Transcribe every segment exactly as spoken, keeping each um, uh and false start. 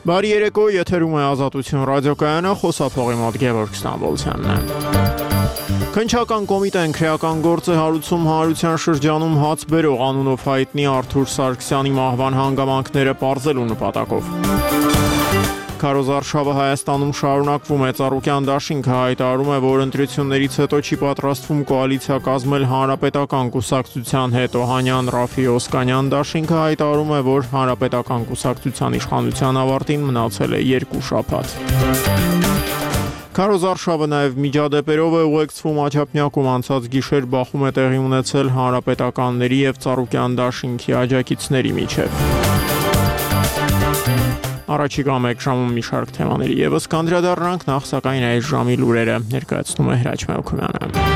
Բարի երեկո, եթերում է Ազատություն ռադիոկայանը, խոսափողի մոտ Գևորգ Ստամբոլցյանն է։ Քննչական կոմիտեն քրեական գործ է հարուցում հանրության շրջանում հաց բերող անունով հայտնի Արթուր Սարգսյանի մահվան հանգամանքները պարզելու նպատակով։ Քարոզարշավը Հայաստանում շարունակվում է, Ծառուկյան դաշինքը հայտարարում է, որ ընտրություններից հետո չի պատրաստվում կոալիցիա կազմել Հանրապետական կուսակցության հետ։ Օհանյան, Ռաֆի, Օսկանյան դաշինքը հայտարարում է, որ Հանրապետական կուսակցության իշխանության ավարտին մնացել է երկու շաբաթ։ Քարոզարշավը նաև միջադեպերով է ուղեկցվում Աջափնյակում անցած գիշեր բախում է տեղի ունեցել հանրապետականների և Ծառուկյան դաշինքի աջակիցների միջև։ Առաջիկա մեկ ժամում մի շարք թեմաների ևս կանդրադառնանք, նախ սակայն այս ժամի լուրերը ներկայացնում է Հրաչ Մելքումյանը։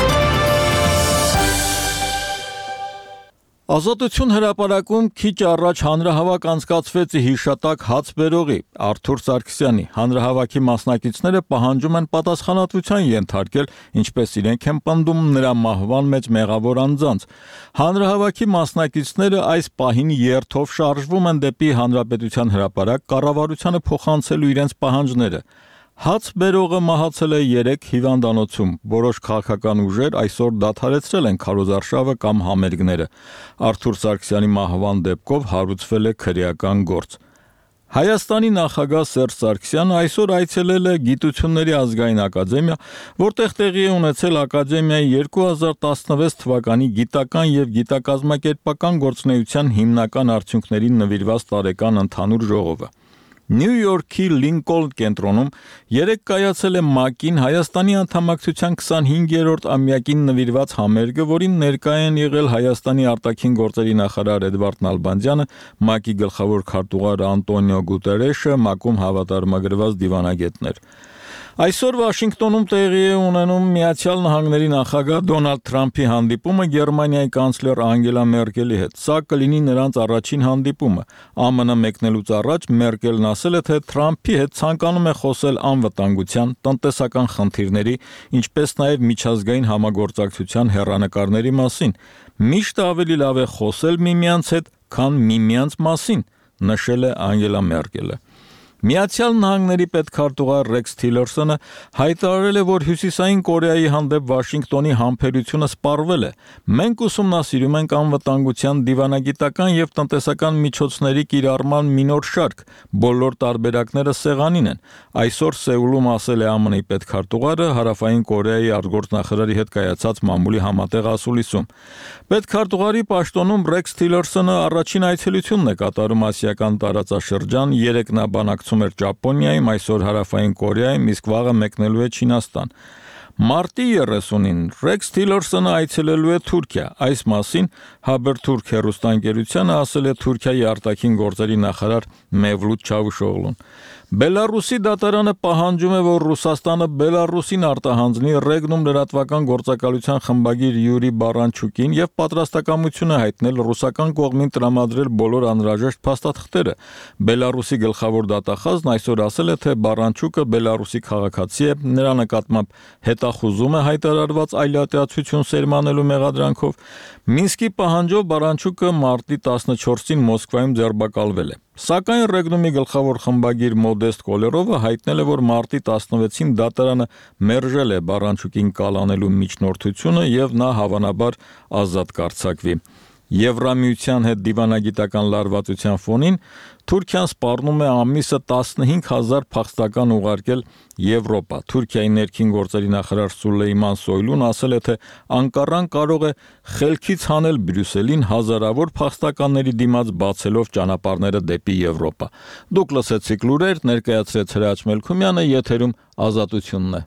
Ազատություն հրապարակում քիչ առաջ հանրահավաք անցկացվեց հիշատակ հաց բերողի Արթուր Սարգսյանի։ Հանրահավաքի մասնակիցները պահանջում են պատասխանատվության ենթարկել, ինչպես իրենք են պնդում նրա մահվան մեջ մեղավոր անձանց։ Հանրահավաքի մասնակիցները այս պահին երթով շարժվում են դեպի Հանրապետության հրապարակ կառավարությանը փոխանցելու իրենց պահանջները։ Հաց բերողը մահացել է երեկ հիվանդանոցում։ Որոշ քաղաքական ուժեր այսօր դադարեցրել են քարոզարշավը կամ համերգները։ Արթուր Սարգսյանի մահվան դեպքով հարուցվել է քրեական գործ։ Հայաստանի նախագահ Սերժ Սարգսյանը այսօր այցելել է Գիտությունների ազգային ակադեմիա, որտեղ տեղի է ունեցել ակադեմիայի երկու հազար տասնվեց թվականի գիտական եւ գիտակազմակերպական գործունեության հիմնական արդյունքներին նվիրված տարեկան ընդհանուր ժողովը։ Նյու Յորքի Լինկոլն կենտրոնում երեկ կայացել է ՄԱԿ-ին Հայաստանի անդամակցության քսանհինգերորդ ամյակին նվիրված համերգը, որին ներկայ են եղել Հայաստանի արտաքին գործերի նախարար Էդվարդ Նալբանդյանը, ՄԱԿ-ի գլխավոր քարտուղար Անտոնիո Գուտերեշը, ՄԱԿ-ում հավատարմագրված դիվանագետներ։ Այսօր Վաշինգտոնում տեղի է ունենում Միացյալ Նահանգների նախագահ Դոնալդ Թրամփի հանդիպումը Գերմանիայի կանցլեր Անգելա Մերկելի հետ։ Սա կլինի նրանց առաջին հանդիպումը։ ԱՄՆ մեկնելուց առաջ Մերկելն ասել է, թե Թրամփի հետ ցանկանում է խոսել անվտանգության, տնտեսական խնդիրների, ինչպես նաև միջազգային համագործակցության հեռանկարների մասին։ Միշտ ավելի լավ է խոսել միմյանց հետ, քան միմյանց մասին, նշել է Անգելա Մերկելը։ Միացյալ Նահանգների պետքարտուղար Ռեքս Թիլերսոնը հայտարարել է, որ Հյուսիսային Կորեայի հանդեպ Վաշինգտոնի համբերությունը սպառվել է։ Մենք ուսումնասիրում ենք անվտանգության դիվանագիտական եւ տնտեսական միջոցների կիրառման մի նոր շարք։ Բոլոր տարբերակները սեղանին են։ Այսօր Սեուլում ասել է ԱՄՆ-ի պետքարտուղարը Հարավային Կորեայի արտգործնախարարի հետ կայացած մամուլի համատեղ ասուլիսում։ Պետքարտուղարի պաշտոնում Ռեքս Թիլերսոնը առաջին այցելությունն է կատարում ասիական տարածաշրջան, երեք նա բանակցում էր Ճապոնիայում, այսօր Հարավային Կորեայում, իսկ վաղը մեկնելու է Չինաստան։ Մարտի երեսունին Ռեքս Թիլերսոնը այցելելու է Թուրքիա։ Այս մասին Haberturk հեռուստաընկերությանը ասել է Թուրքիայի արտաքին գործերի նախարար Մևլութ Չավուշօղլուն։ Բելարուսի դատարանը պահանջում է, որ Ռուսաստանը Բելարուսին արտահանձնի ռեգնում լրատվական գործակալության խմբագիր Յուրի Բարանչուկին եւ պատրաստակամություն է հայտնել ռուսական կողմին տրամադրել բոլոր անհրաժեշտ փաստաթղթերը։ Բելարուսի գլխավոր դատախազն այսօր ասել է, թե Բարանչուկը Բելարուսի քաղաքացի է, նրա նկատմամբ հետախուզում է հայտարարված այլատիացություն սերմանելու մեղադրանքով։ Մինսկի պահանջով Բարանչուկը մարտի տասնչորսին Մոսկվայում ձերբակալվել է։ Սակայն ռեգնումի գլխավոր խմբագիր Մոդեստ Կոլերովը հայտնել է, որ մարտի տասնվեցին դատարանը մերժել է Բարանչուկին կալանելու միջնորդությունը եւ նա հավանաբար ազատ կարձակվի։ Եվրամիության հետ դիվանագիտական լարվածության ֆոնին Թուրքիան սպառնում է ամիսը տասնհինգ հազար փախստական ուղարկել Եվրոպա։ Թուրքիայի ներքին գործերի նախարար Սուլեյման Սոյլուն ասել է, թե Անկարան կարող է խելքից հանել Բրյուսելին հազարավոր փախստականների դիմաց բացելով ճանապարհները դեպի Եվրոպա։ Դուք լսեցիք լուրեր, ներկայացրեց Հրաչ Մելքումյանը, եթերում Ազատությունն է։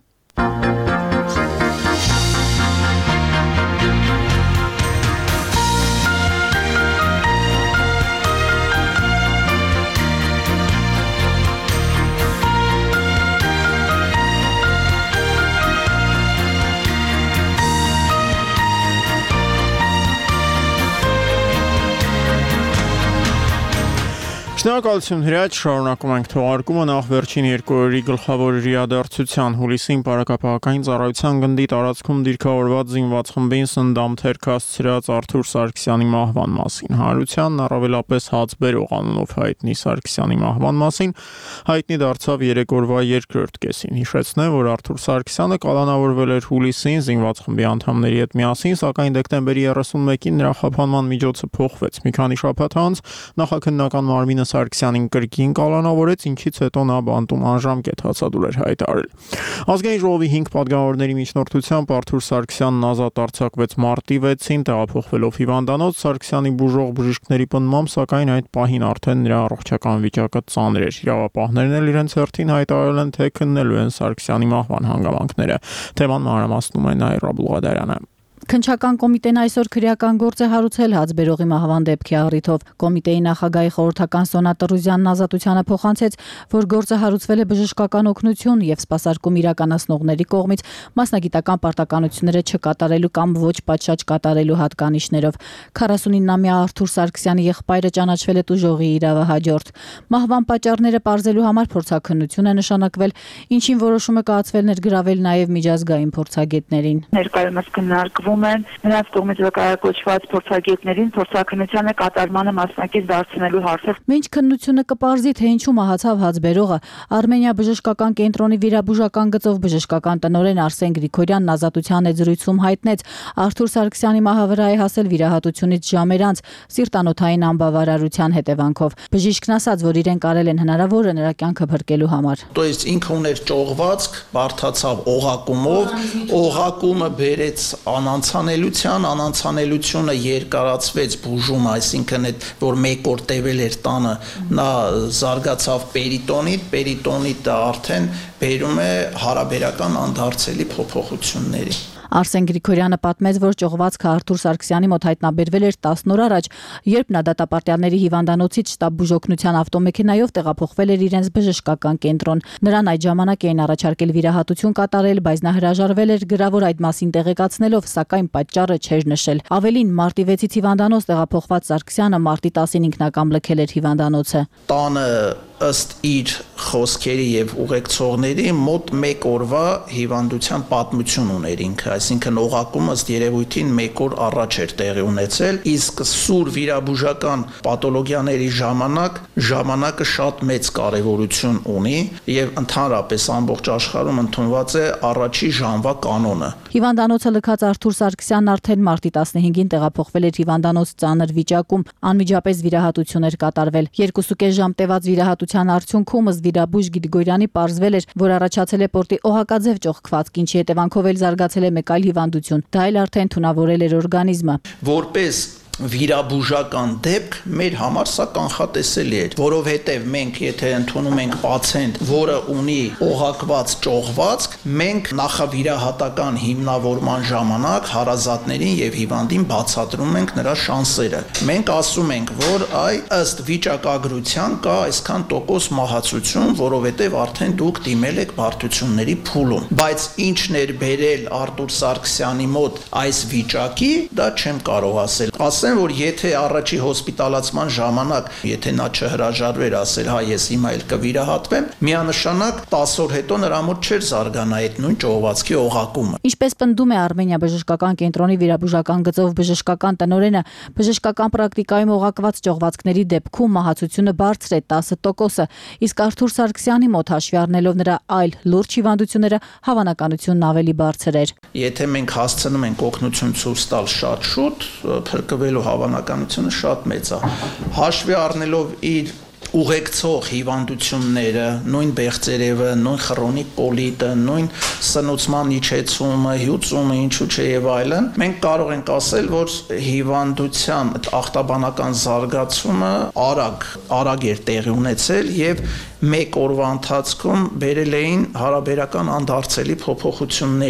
Շնորհակալություն Հրաչ, շարունակում ենք թողարկումը նախ վերջին երկու օրերի գլխավոր իրադարձության հուլիսին Պարագապահական ծառայության գնդի տարածքում դիրքավորված զինված խմբին սնդամթերք հասցրած Արթուր Սարգսյանի մահվան մասին։ Հանրությանն առավելապես հացբերող անունով հայտնի Սարգսյանի մահվան մասին հայտնի դարձավ երեք օրվա երկրորդ կեսին։ Հիշեցնեմ, որ Արթուր Սարգսյանը կալանավորվել էր հուլիսին զինված խմբի անդամների հետ միասին, սակայն դեկտեմբերի երեսունմեկին նրա խափանման միջոցը փոխվեց։ Մի քանի շաբաթ անց նախաքննական մարմինը Սարգսյանին կրկին կալանավորեց, ինչից հետո նա բանտում անժամկետ հացադուլ էր հայտարարել։ Ազգային ժողովի հինգ պատգամավորների միջնորդությամբ Արթուր Սարգսյանն ազատ արձակվեց մարտի վեցին, տեղափոխվելով հիվանդանոց Սարգսյանի բուժող բժիշկների պնդմամբ, սակայն այդ պահին արդեն նրա առողջական վիճակը ծանր էր։ Իրավապահներն էլ իրենց հերթին հայտարարել են, թե քննելու են Սարգսյանի մահվան հանգամանքները։ Թեման մանրամասնում է Նաիրա Բուլղադարյանը։ Քննչական կոմիտեն այսօր քրեական գործ է հարուցել հացբերողի մահվան դեպքի առիթով։ Կոմիտեի նախագահի խորհրդական Սոնա Տրուզյանն ազատությանը փոխանցեց, որ գործը հարուցվել է բժշկական օգնություն եւ սպասարկում իրականացնողների կողմից մասնագիտական պարտականությունները չկատարելու կամ ոչ պատշաճ կատարելու հատկանիշներով։ քառասունինամյա Արթուր Սարգսյանի եղբայրը ճանաչվել է տուժողի իրավահաջորդ։ Մահվան պատճառները պարզելու համար փորձաքննություն է նշանակվել, ինչին որոշումը կայացվել ներգրավել նաեւ միջազգային փորձագետներին։ Ներկայումս քննարկվում են նրանց կողմից վկայակոչված փորձագետներին փորձաքննությանը կատարմանը մասնակից դարձնելու հարցը։ Մինչ քննությունը կպարզի, թե ինչու մահացավ հացբերողը, Արմենիա բժշկական կենտրոնի վիրաբուժական գծով բժշկական տնօրեն Արսեն Գրիգորյանն ազատության հետ զրույցում հայտնեց, Արթուր Սարգսյանի մահը վրա է հասել վիրահատությունից ժամեր անց սիրտանոթային անբավարարության հետևանքով։ Բժիշկն ասաց, որ իրեն կարել են հնարավորը նրա կյանքը փրկելու համար։ То есть ինքը ուներ ճողվածք, բարթացավ օղակումով, օղակումը բերեց անանցանելության, անանցանելությունը երկարացվեց բուժումը, այսինքն այդ որ մեկ օր տևել էր տանը, նա զարգացավ պերիտոնիտ, պերիտոնիտը արդեն բերում է հարաբերական անդարձելի փոփոխությունների։ Արսեն Գրիգորյանը պատմեց, որ ճողվածքը Արթուր Սարգսյանի մոտ հայտնաբերվել էր տասն օր առաջ, երբ նա դատապարտյալների հիվանդանոցից շտաբ բուժօգնության ավտոմեքենայով տեղափոխվել էր իրենց բժշկական կենտրոն։ Նրան այդ ժամանակ էին առաջարկել վիրահատություն կատարել, բայց նա հրաժարվել էր գրավոր այդ մասին տեղեկացնելով, սակայն պատճառը չէր նշել։ Ավելին, մարտի վեցից հիվանդանոց տեղափոխված Սարգսյանը մարտի տասին ինքնակամ լքել էր հիվանդանոցը։ Տանը ըստ իր խոսքերի եւ ուղեկցողների մոտ մեկ օրվա հիվանդության պատմություն ուներ ինքը, այսինքն օղակումը ըստ երևույթին մեկ օր առաջ էր տեղի ունեցել, իսկ սուր վիրաբուժական պաթոլոգիաների ժամանակ ժամանակը շատ մեծ կարևորություն ունի եւ ընդհանրապես ամբողջ աշխարհում ընդունված է առաջի ժամվա կանոնը։ Հիվանդանոցը լքած Արթուր Սարգսյանն արդեն մարտի տասնհինգին տեղափոխվել էր հիվանդանոց ծանր վիճակում, անմիջապես վիրահատություն էր կատարվել։ Երկուսուկես ժամ տևած վիրահատության արդյունքում ըստ վիրաբույժ Գրիգորյանի պարզվել էր, որ առաջացել է պորտի օղակաձև ճողքվածք, ինչի հետևանքով էլ զարգացել է մեկ այլ հիվանդություն։ Դա էլ արդեն թունավորել էր օրգանիզմը։ Որպես վիրաբուժական դեպք մեր համար սա կանխատեսելի է, որովհետև մենք եթե ընդունում ենք պացիենտ, որը ունի օղակված ճողվածք, մենք նախավիրահատական հիմնավորման ժամանակ հարազատներին եւ հիվանդին բացատրում ենք նրա շանսերը։ Մենք ասում ենք, որ այ ըստ վիճակագրության կա այսքան տոկոս մահացություն, որովհետև արդեն դուք դիմել եք բարդությունների փուլում։ Բայց ինչն էր բերել Արթուր Սարգսյանի մոտ այս վիճակի, դա չեմ կարող ասել։ Ասեմ, որ եթե առաջի հոսպիտալացման ժամանակ, եթե նա չհրաժարվեր ասել, հա ես հիմա էլ կվիրահատվեմ, միանշանակ տասը օր հետո նրա մոտ չէր զարգանա այդ նույն ճողվածքի օղակումը։ Ինչպես պնդում է Արմենիա բժշկական կենտրոնի վիրաբուժական գծով բժշկական տնօրենը, բժշկական պրակտիկայում օղակված ճողվածքների դեպքում մահացությունը բարձր է տասը տոկոսը, իսկ Արթուր Սարգսյանի մոտ հաշվի առնելով նրա այլ լուրջ հիվանդությունները, հավանականությունն ավելի բարձր էր։ Եթե մենք հասցնում ենք օգնություն ցույց տալ շատ շուտ, փրկվելու հավանականությունը շատ մեծ է։ Հաշվի առնելով իր ուղեկցող հիվանդությունները, նույն բեղծերևը, նույն խրոնիկ կոլիտը, նույն սնուցման իջեցումը, հյուծումը, ինչու՞ չէ եւ այլն, մենք կարող ենք ասել, որ հիվանդության ախտաբանական զարգացումը արագ, արագ էր տեղի ունեցել եւ մեկ օրվա ընթացքում բերել էին հարաբերական անդարձելի փոփոխությունների։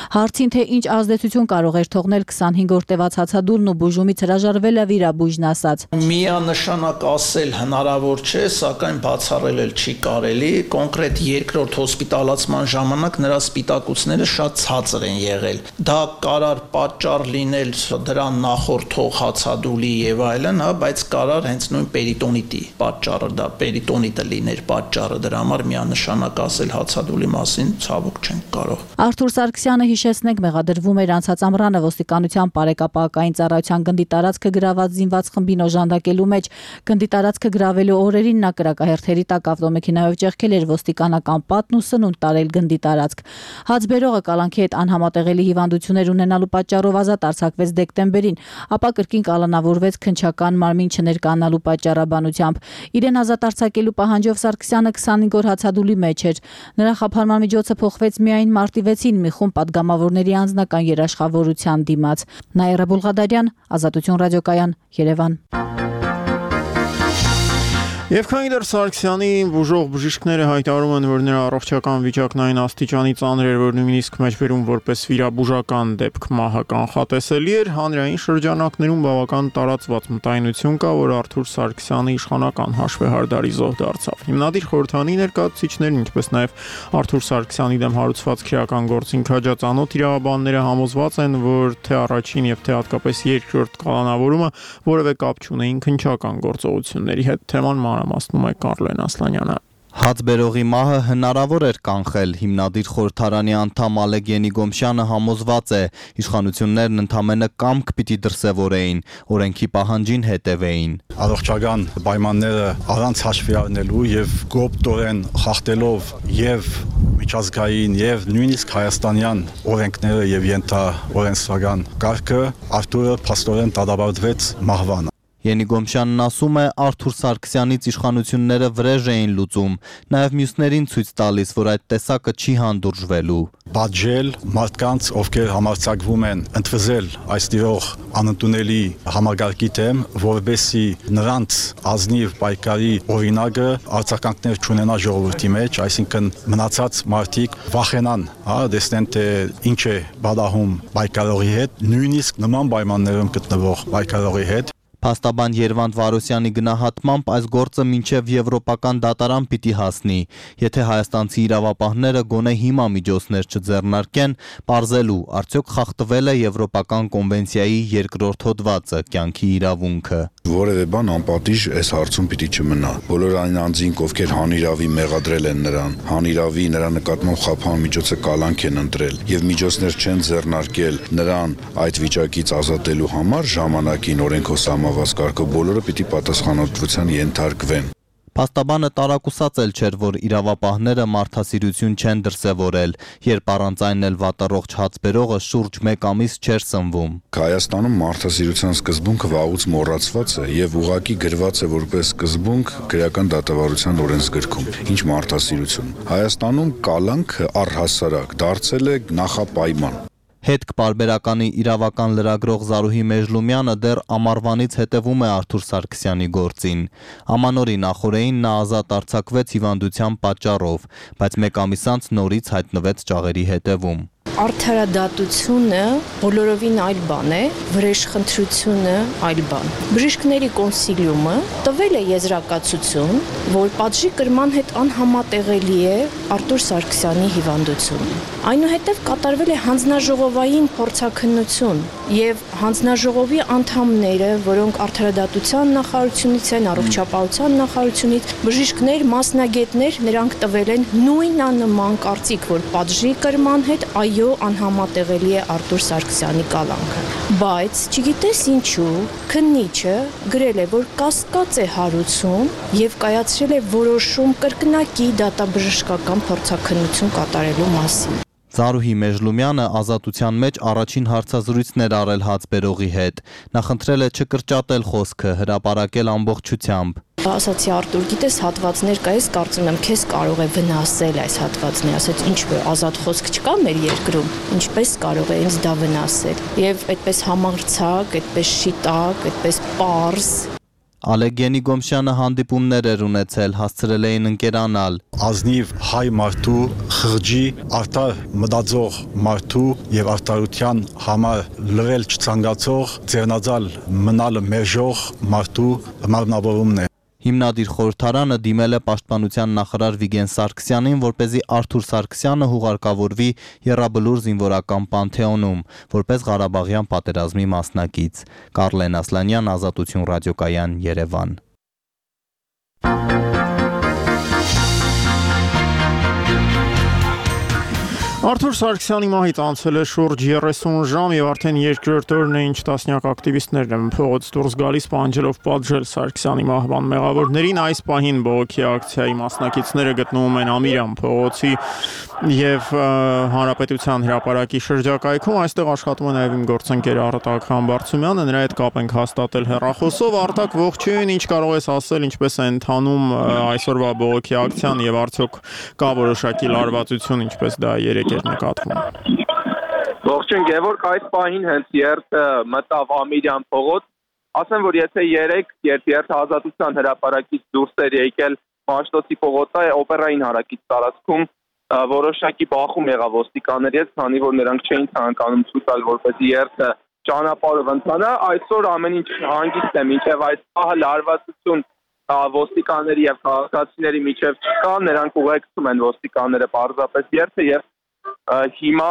Հարցին, թե ինչ ազդեցություն կարող էր թողնել քսանհինգ օր տևած հացադուլն ու բուժումից հրաժարվելը վիրաբույժն ասաց. Միանշանակ ասել հնարավոր չէ, սակայն բացառել չի կարելի։ Կոնկրետ երկրորդ հոսպիտալացման ժամանակ նրա սպիտակուցները շատ ցածր են եղել։ Դա կարար պատճառ լինել դրան նախորդող հացադուլի եւ այլն, հա, բայց կարար հենց նույն պերիտոնիտի պատճառը, դա պերիտոնիտը լիներ պատճառը, դրա համար միանշանակ ասել հացադուլի մասին ցավոք չենք կարող։ Արթուր Սարգսյանը, հիշեցնենք, մեղադրվում էր անցած ամռանը ոստիկանության բարեկապակային ծառայության գնդի տարածքը գրաված զինված խմբին օժանդակելու մեջ։ Գնդի տարածքը գրավելու օրերին նա կրակահերթերի տակ ավտոմեքենայով ճեղքել էր ոստիկանական պատն ու սնունդ տարել գնդի տարածք։ Հացբերողը կալանքի հետ անհամատեղելի հիվանդություններ ունենալու պատճառով ազատ արձակվեց դեկտեմբերին, ապա կրկին կալանավորվեց քննչական մարմին չներկայանալու պատճառաբանությամբ։ Իրեն ազատ արձակելու պահանջով Սարգսյանը քսանհինգ օր հացադուլի մեջ էր։ Նրա խափանման միջոցը փոխվեց միայն մարտի վեցին մի խումբ պատգամավորների անձնական երաշխավորության դիմաց։ Նաիրա Բուլղադարյան, Ազատություն ռադիոկայան, Երևան։ Եվ քանի դեռ Սարգսյանի բուժող բժիշկները հայտարարում են, որ նրա առողջական վիճակն այն աստիճանի ծանր էր, որ նույնիսկ մեջբերում որպես վիրաբուժական դեպք մահը կանխատեսելի էր, հանրային շրջանակներում բավական տարածված մտայնություն կա, որ Արթուր Սարգսյանը իշխանական հաշվեհարդարի զոհ դարձավ։ Հիմնադիր խորհրդանի ներկայացուցիչներն, ինչպես նաև Արթուր Սարգսյանի դեմ հարուցված քրեական գործին քաջածանոթ իրավաբանները համոզված են, որ թե առաջին եւ թե հատկապես երկրորդ կալանավորումը որևէ կապ չունեին քննչական գործողությունների հետ։ Թեման մանրամասնում է Կարլեն Ասլանյանը։ Հացբերողի մահը հնարավոր էր կանխել, հիմնադիր խորհրդարանի անդամ Ալեկ Ենիգոմշյանը համոզված է, իշխանություններն ընդամենը կամք պիտի դրսևորեին, օրենքի պահանջին հետևեին։ Առողջական պայմանները առանց հաշվի առնելու եւ գոպտորեն խախտելով եւ միջազգային եւ նույնիսկ հայաստանյան օրենքները եւ ենթաօրենսդրական կարգը, Արթուրը փաստորեն դադարեցվեց մահվան։ Ենիգոմշյանն ասում է, Արթուր Սարգսյանից իշխանությունները վրեժ էին լուծում, նաև մյուսներին ցույց տալիս, որ այդ տեսակը չի հանդուրժվելու։ Բաժել մարդկանց, ովքեր համարձակվում են ընդվզել այս տիրող անընդունելի համագարկի դեմ, որովհետեւ նրանց ազնիվ պայքարի օրինակը արձագանքներ չունենա ժողովրդի մեջ, այսինքն մնացած մարդիկ վախենան, հա, տեսնեն թե ինչ է բադահում պայքարողի հետ, նույնիսկ նման պայմաններում գտնվող պայքարողի հետ։ Փաստաբան Երվանդ Վարոսյանի գնահատմամբ այս գործը մինչև եվրոպական դատարան պիտի հասնի, եթե հայաստանցի իրավապահները գոնե հիմա միջոցներ չձեռնարկեն, պարզելու արդյոք խախտվել է եվրոպական կոնվենցիայի երկրորդ հոդվածը, կյանքի իրավունքը։ Որևէ բան անպատիժ այս հարցում պիտի չմնա։ Բոլոր այն անձինք, ովքեր հանիրավի մեղադրել են նրան, հանիրավի նրա նկատմամբ խափան միջոցը կալանք են ընտրել եւ միջոցներ չեն ձեռնարկել նրան այդ վիճակից ազատելու համար, ժամանակին օրենքով սահմանված կարգով բոլորը պիտի պատասխանատվության ենթարկվեն։ Փաստաբանը տարակուսած էլ չէր, որ իրավապահները մարդասիրություն չեն դրսևորել, երբ առանց այն էլ վատառողջ հացբերողը շուրջ մեկ ամիս չէր սնվում։ Հայաստանում մարդասիրության սկզբունքը վաղուց մոռացված է եւ ուղղակի գրված է որպես սկզբունք քրեական դատավարության օրենսգրքում։ Ինչ մարդասիրություն։ Հայաստանում կալանքը առհասարակ դարձել է նախապայման։ Հետք պարբերականի իրավական լրագրող Զարուհի Մեժլումյանը դեռ ամառվանից հետևում է Արթուր Սարգսյանի գործին։ Ամանորի նախօրեին նա ազատ արձակվեց հիվանդության պատճառով, բայց մեկ ամիս անց նորից հայտնվեց ճաղերի հետևում։ Արդարադատությունը բոլորովին այլ բան է, վրեժխնդրությունը այլ բան։ Բժիշկների կոնսիլիումը տվել է եզրակացություն, որ պատժի կրման հետ անհամատեղելի է Արթուր Սարգսյանի հիվանդությունը։ Այնուհետև կատարվել է հանձնաժողովային փորձաքննություն եւ հանձնաժողովի անդամները, որոնք արդարադատության նախարարությունից են, առողջապահության նախարարությունից, բժիշկներ, մասնագետներ, նրանք տվել են նույնանման կարծիք, որ պատժի կրման հետ այո անհամատեղելի է Արթուր Սարգսյանի կալանքը։ Բայց չգիտես ինչու քննիչը գրել է, որ կասկած է հարուցում եւ կայացրել է որոշում կրկնակի դատաբժշկական փորձաքննություն կատարելու մասին։ Զարուհի Մեժլումյանը ազատության մեջ առաջին հարցազրույցներ արել հացբերողի հետ։ Նա խնդրել է չկրճատել խոսքը, հրապարակել ամբողջությամբ։ Ասացի Արտուր, գիտես հատվածներ կա, ես կարծում եմ քեզ կարող է վնասել այս հատվածները, ասաց ինչ որ ազատ խոսք չկա մեր երկրում, ինչպես կարող է ինձ դա վնասել։ Եվ այդպես համարձակ, այդպես շիտակ, այդպես պարզ։ Ալեգենի Գոմշյանը հանդիպումներ էր ունեցել, հասցրել էին ընկերանալ։ Ազնիվ հայ մարդու, խղճի, արդար մտածող մարդու եւ արտարության համար լրել չցանկացող, ձեռնածալ մնալը մերժող մարդու մարմնավորումն է։ Հիմնադիր խորհրդարանը դիմել է պաշտպանության նախարար Վիգեն Սարգսյանին, որպեսզի Արթուր Սարգսյանը հուղարկավորվի Եռաբլուր զինվորական պանթեոնում, որպես Ղարաբաղյան պատերազմի մասնակից։ Կարլեն Ասլանյան, Ազատություն ռադիոկայան, Երևան։ Արթուր Սարգսյանի մահից անցել է շուրջ երեսուն ժամ եւ արդեն երկրորդ օրն է ինչ տասնյակ ակտիվիստներ են փողոց դուրս գալիս պահանջելով պատժել Սարգսյանի մահվան մեղավորներին։ Այս պահին բողոքի ակցիայի մասնակիցները գտնվում են Ամիրյան փողոցի եւ Հանրապետության հրապարակի շրջակայքում։ Այստեղ աշխատում է նաեւ իմ գործընկեր Արտակ Համբարձումյանը, նրա հետ կապ ենք հաստատել հեռախոսով։ Արտակ, ողջույն, ինչ կարող ես ասել, ինչպես է ընթանում այսօրվա բողոքի ակցիան եւ արդյոք կա որոշակի լարվածություն, ինչպես դա երեք Ողջույն Գևորգ, այս պահին հենց երթը մտավ Ամիրյան փողոց, ասեմ, որ եթե երեք, երբ երթը Ազատության հրապարակից դուրս էր եկել Մաշտոցի փողոցը, օպերային հարակից տարածքում որոշակի բախում եղավ ոստիկանների հետ, քանի որ նրանք չէին ցանկանում ցույց տալ, որպեսզի երթը ճանապարհով ընթանա, այսօր ամեն ինչ հանգիստ է, մինչև այս պահը լարվածություն ոստիկանների եւ քաղաքացիների միջև չկա, նրանք ուղեկցում են ոստիկանները պարզապես երթը եւ հիմա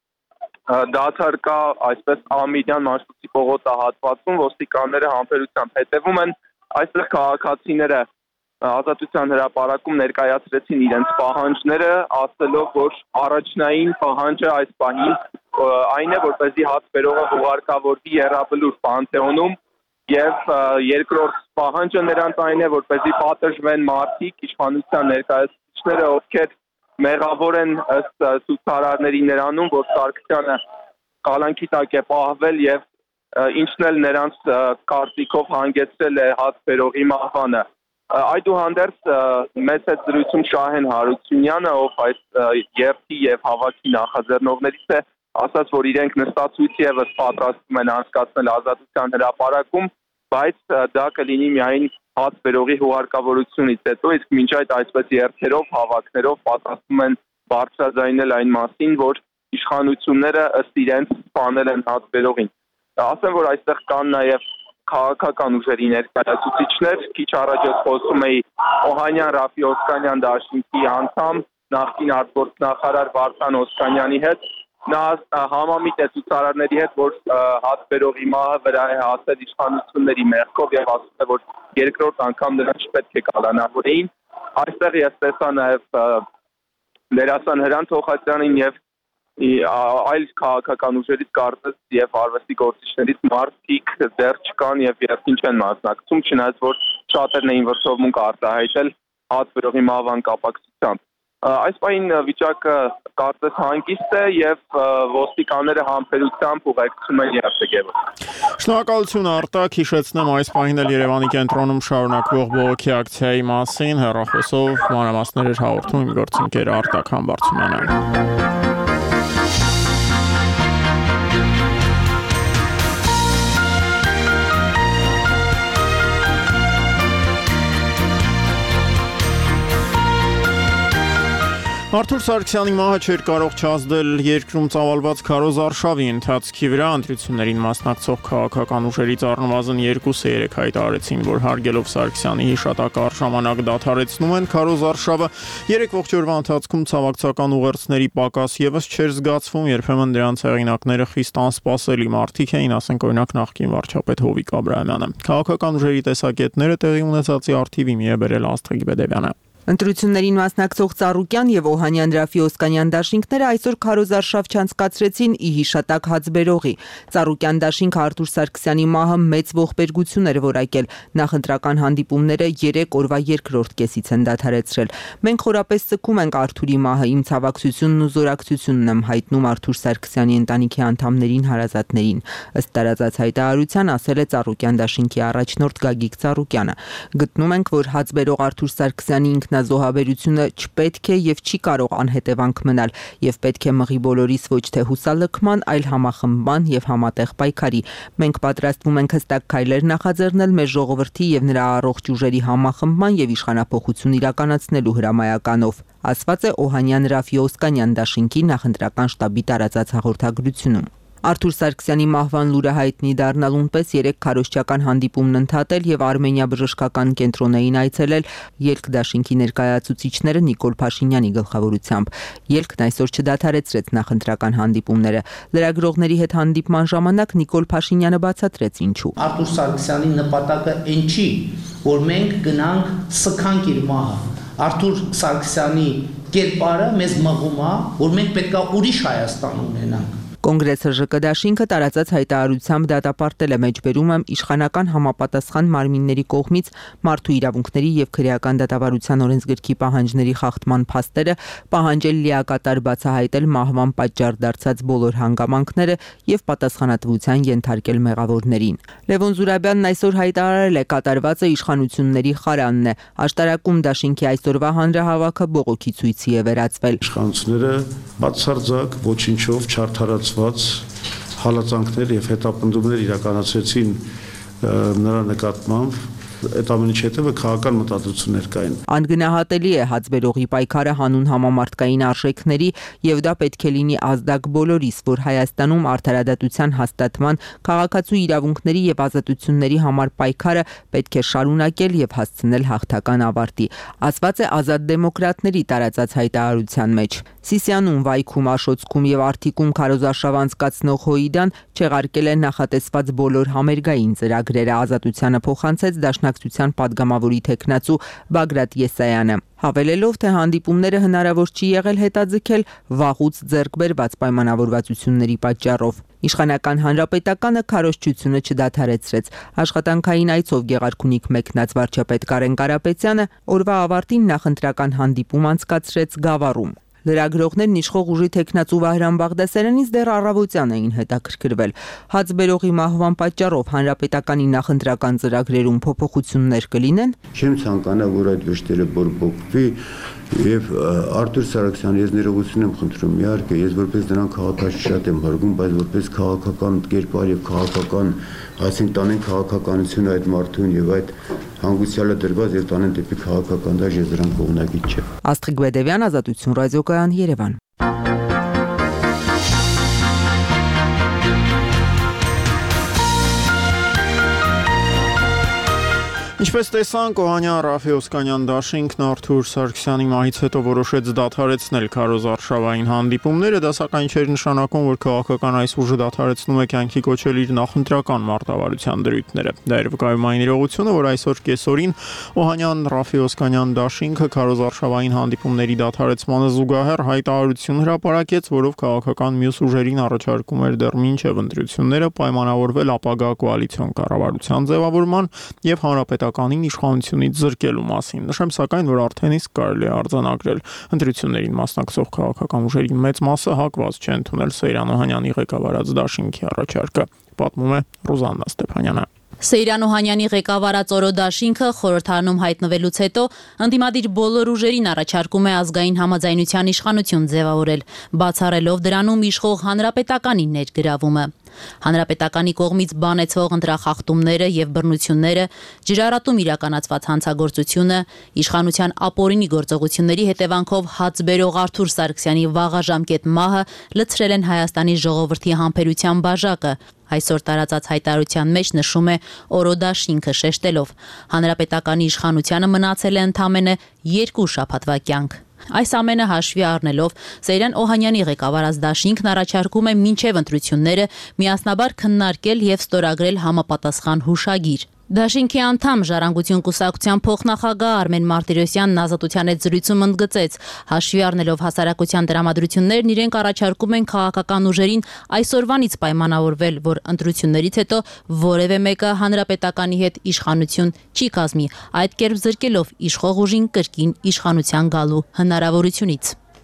դադար կա այսպես Ամիրյան Մաշտոցի փողոցի հատվածում, ոստիկանները համբերությամբ հետևում են, այստեղ քաղաքացիները Ազատության հրապարակում ներկայացրեցին իրենց պահանջները, ասելով, որ առաջնային պահանջը այս պահին այն է, որպեսզի հացբերողը ուղարկավորվի Եռաբլուր պանթեոնում եւ երկրորդ պահանջը նրանց այն է, որպեսզի պատժվեն մարդիկ, իշխանության ներկայացուցիչները, ովքեր մեղավոր են ըստ ցուցարարների նրանում, որ Սարգսյանը կալանքի տակ է պահվել եւ ինչն էլ նրանց կարծիքով հանգեցրել է հացբերողի մահվանը։ Այդուհանդերձ մեծ է զրույցում Շահեն Հարությունյանը, ով այս երթի եւ հավաքի նախաձեռնողներից է, ասաց, որ իրենք նստածույց եւս պատրաստվում են անցկացնել Ազատության հրապարակում, բայց դա կլինի միայն հացբերողի հուղարկավորությունից հետո, իսկ մինչ այդ այսպես երթերով, հավաքներով պատրաստվում են բարձրաձայնել այն մասին, որ իշխանությունները ըստ իրենց սպանել են հացբերողին։ Ասեմ, որ այստեղ կան նաեւ քաղաքական ուժերի ներկայացուցիչներ, քիչ առաջ ես խոսում էի Օհանյան Ռաֆի Օսկանյան դաշինքի անդամ, նախկին արտգործնախարար Վարդան Օսկանյանի հետ, նա համամիտ է ցուցարարների հետ, որ հացբերողի մահը վրա է հասել իշխանությունների մեղքով եւ ասում է, որ երկրորդ անգամ նրանք չպետք է կալանավորեին։ Այստեղ ես տեսա նաեւ Լերասան Հրանտ Թոխացյանին եւ այլ քաղաքական ուժերից կարծես եւ արվեստի գործիչներից մարդիկ դեռ չկան եւ երբին չեն մասնակցում, չնայած որ շատերն էին վրթովմունք արտահայտել հացբերողի մահվան կապակցությամբ։ Այս պահին վիճակը կարծես հանգիստ է եւ ոստիկանները համբերությամբ ուղեկցում են երթը Գևորգ։ Շնորհակալություն Արտակ, հիշեցնեմ այս պահին էլ Երևանի կենտրոնում շարունակվող բողոքի ակցիայի մասին հեռախոսով մանրամասներ էր հաղորդում իմ գործընկեր Արտակ Համբարձումյանը։ Արթուր Սարգսյանի մահը չէր կարող չազդել երկրում ծավալված քարոզարշավի ընթացքի վրա, ընտրություններին մասնակցող քաղաքական ուժերից առնվազն երկուսը երեք հայտարարեցին, որ հարգելով Սարգսյանի հիշատակը ժամանակ դադարեցնում են քարոզարշավը։ Երեք ողջ օրվա ընթացքում ցավակցական ուղերձների պակաս եւս չէր զգացվում, երբեմն դրանց հեղինակները խիստ անսպասելի մարդիկ էին, ասենք օրինակ նախկին վարչապետ Հովիկ Աբրահամյանը։ Քաղաքական ուժերի տեսակետները տեղի ունեցածի արդիվ իմի է բերել Աստղիկ Բեդևյանը։ Ընտրություններին մասնակցող Ծառուկյան եւ Օհանյան Ռաֆի Օսկանյան դաշինքները այսօր քարոզարշավ չանցկացրեցին ի հիշատակ հացբերողի։ Ծառուկյան դաշինքը Արթուր Սարգսյանի մահը մեծ ողբերգություն էր որակել։ Նախընտրական հանդիպումները երեք օրվա երկրորդ կեսից են դադարեցրել։ Մենք խորապես ցկում ենք Արթուրի մահը, իմ ցավակցությունն ու զորակցությունն եմ հայտնում Արթուր Սարգսյանի ընտանիքի անդամներին, հարազատներին։ Ըստ տարածած հայտարարության ասել է Ծառուկյան դաշինքի առաջնորդ Գագիկ Ծառուկյանը։ Գտնում ենք, որ հացբերող Արթուր Սարգսյանի ինքնազոհաբերությունը չպետք է եւ չի կարող անհետևանք մնալ եւ պետք է մղի բոլորիս ոչ թե հուսալքման, այլ համախմբման եւ համատեղ պայքարի։ Մենք պատրաստվում ենք հստակ քայլեր նախաձեռնել մեր ժողովրդի եւ նրա առողջ ուժերի համախմբման եւ իշխանափոխություն իրականացնելու հրամայականով, ասված է Օհանյան Ռաֆի Օսկանյան դաշինքի նախընտրական շտաբի տարածած հաղորդագրությունում։ Արթուր Սարգսյանի մահվան լուրը հայտնի դառնալուն պես երեք քարոզչական հանդիպումն ընդհատել եւ Արմենիա բժշկական կենտրոնային այցելել ելք դաշինքի ներկայացուցիչները Նիկոլ Փաշինյանի գլխավորությամբ։ Ելքն այսօր չդադարեցրեց նախընտրական հանդիպումները։ Լրագրողների հետ հանդիպման ժամանակ Նիկոլ Փաշինյանը բացատրեց ինչու։ Արթուր Սարգսյանի նպատակը այն չի, որ մենք գնանք սքանք իր մահը։ Արթուր Սարգսյանի կերպարը մեզ մղում է, որ մենք պետքա ուրիշ Հայաստան ունենանք։ Կոնգրեսը ԺԿ դաշինքը տարածած հայտարարությամբ դատապարտել է մեջբերումը իշխանական համապատասխան մարմինների կողմից մարդու իրավունքների եւ քրեական դատավարության օրենսգրքի պահանջների խախտման փաստերը, պահանջել լիակատար բացահայտել մահվան պատճառ դարձած բոլոր հանգամանքները եւ պատասխանատվության ենթարկել մեղավորներին։ Լևոն Զուրաբյանն այսօր հայտարարել է կատարվածը իշխանությունների խարանն է։ Աշտարակում դաշինքի այսօրվա հանրահավաքը բողոքի ցույցի է վերածվել։ Իշխանությունները բացարձակ ոչինչով չարթարած հալածանքներ եւ հետապնդումներ իրականացրեցին նրա նկատմամբ այդ ամենի հետևը քաղաքական մտածություններ կային։ Անգնահատելի է հացբերողի պայքարը հանուն համամարտկային արժեքների եւ դա պետք է լինի ազդակ բոլորիս, որ Հայաստանում արդարադատության հաստատման, քաղաքացու իրավունքների եւ ազատությունների համար պայքարը պետք է շարունակել եւ հասցնել հաղթական ավարտի, ասված է Ազատ դեմոկրատների տարածած հայտարարության մեջ։ Սիսիանում, Վայքում, Աշոցքում եւ Արթիկում քարոզարշավ անցկացնող Հոիդան չեղարկել է նախատեսված բոլոր համերգային ծրագրերը, ազատությանը փոխանցեց Դաշնակցության падգամավորի թեկնածու Բագրատ Եսայանը, հավելելով, թե հանդիպումները հնարավոր չի եղել հետաձգել վաղուց ձեռք բերված պայմանավորվածությունների պատճառով։ Իշխանական հանրապետականը քարոզչությունը չդադարեցրեց։ Աշխատանքային այցով Գեղարքունիք մեկնած վարչապետ Կարեն Կարապետյանը օրվա ավարտին նախընտրական հանդիպում անցկացրեց Գավառում։ Լրագրողներն իշխող ուժի թեկնածու Վահրամ Բաղդասարյանից դեռ առավոտյան էին հետաքրքրվել։ Հացբերողի մահվան պատճառով հանրապետականի նախընտրական ծրագրերում փոփոխություններ կլինեն։ Չեմ ցանկանա, որ այդ վշտերը բորբոքվի եւ Արթուր Սարգսյանը ես ներողություն եմ խնդրում, իհարկե, ես որպես նրան քաղաքացի շատ եմ հարգում, բայց որպես քաղաքական կերպար եւ քաղաքական, այսինքն տանեն քաղաքականությունը այդ մարդուն եւ այդ հանգուցյալը դրված եւ տանեն դեպի քաղաքական դաշտ, ես դրան կողմնակից չեմ։ Աստղիկ Բեդևյան, Ազատություն ռադիոկայան, Երևան։ Ինչպես տեսանք, Օհանյան Ռաֆի Օսկանյան դաշինքն Արթուր Սարգսյանի մահից հետո որոշեց դադարեցնել քարոզարշավային հանդիպումները, դա սակայն չէր նշանակում, որ քաղաքական այս ուժը դադարեցնում է կյանքի կոչել իր նախընտրական մարտավարության դրույթները։ Դա էր վկայումային իրողությունը, որ այսօր կեսօրին Օհանյան Ռաֆի Օսկանյան դաշինքը քարոզարշավային հանդիպումների դադարեցմանը զուգահեռ հայտարարություն հրապարակեց, որով քաղաքական մյուս ուժերին առաջարկում էր դեռ մինչև ընտրությունները պայմանավորվել ապագա կոալիցիոն կառավարության ձևավորման եւ հանրապետական կանին իշխանությունից զրկելու մասին։ Նշեմ սակայն, որ արդեն իսկ կարելի է արձանագրել ընտրություններին մասնակցող քաղաքական ուժերի մեծ մասը հակված չէ ընդունել Սեյրան Օհանյանի ղեկավարած դաշինքի առաջարկը, պատմում է Ռուզաննա Ստեփանյանը։ Սեյրան Օհանյանի ղեկավարած Օրո դաշինքը խորհրդարանում հայտնվելուց հետո ընդդիմադիր բոլոր ուժերին առաջարկում է ազգային համաձայնության իշխանություն ձևավորել, բացառելով դրանում իշխող հանրապետականին ներգրավումը։ Հանրապետականի կողմից բանեցվող ընտրախախտումները եւ բռնությունները, ջրարատում իրականացված հանցագործությունը, իշխանության ապօրինի գործողությունների հետևանքով հացբերող Արթուր Սարգսյանի վաղաժամկետ մահը լցրել են Հայաստանի ժողովրդի համբերության բաժակը։ Այսօր տարածած հայտարարության մեջ նշում է Օրո դաշինքը շեշտելով. հանրապետականի իշխանությանը մնացել է ընդամենը երկու շաբաթվա կյանք։ Այս ամենը հաշվի առնելով Սեյրան Օհանյանի ղեկավարած դաշինքն առաջարկում է մինչև ընտրությունները միասնաբար քննարկել եւ ստորագրել համապատասխան հուշագիր։ Դաշինքի անդամ Ժառանգություն կուսակցության փոխնախագահ Արմեն Մարտիրոսյանն Ազատության հետ զրույցում ընդգծեց, հաշվի առնելով հասարակության տրամադրություններն իրենք առաջարկում են քաղաքական ուժերին այսօրվանից պայմանավորվել, որ ընտրություններից հետո որևէ մեկը հանրապետականի հետ իշխանություն չի կազմի, այդ կերպ զրկելով իշխող ուժին կրկին իշխանության գալու հնարավորությունից։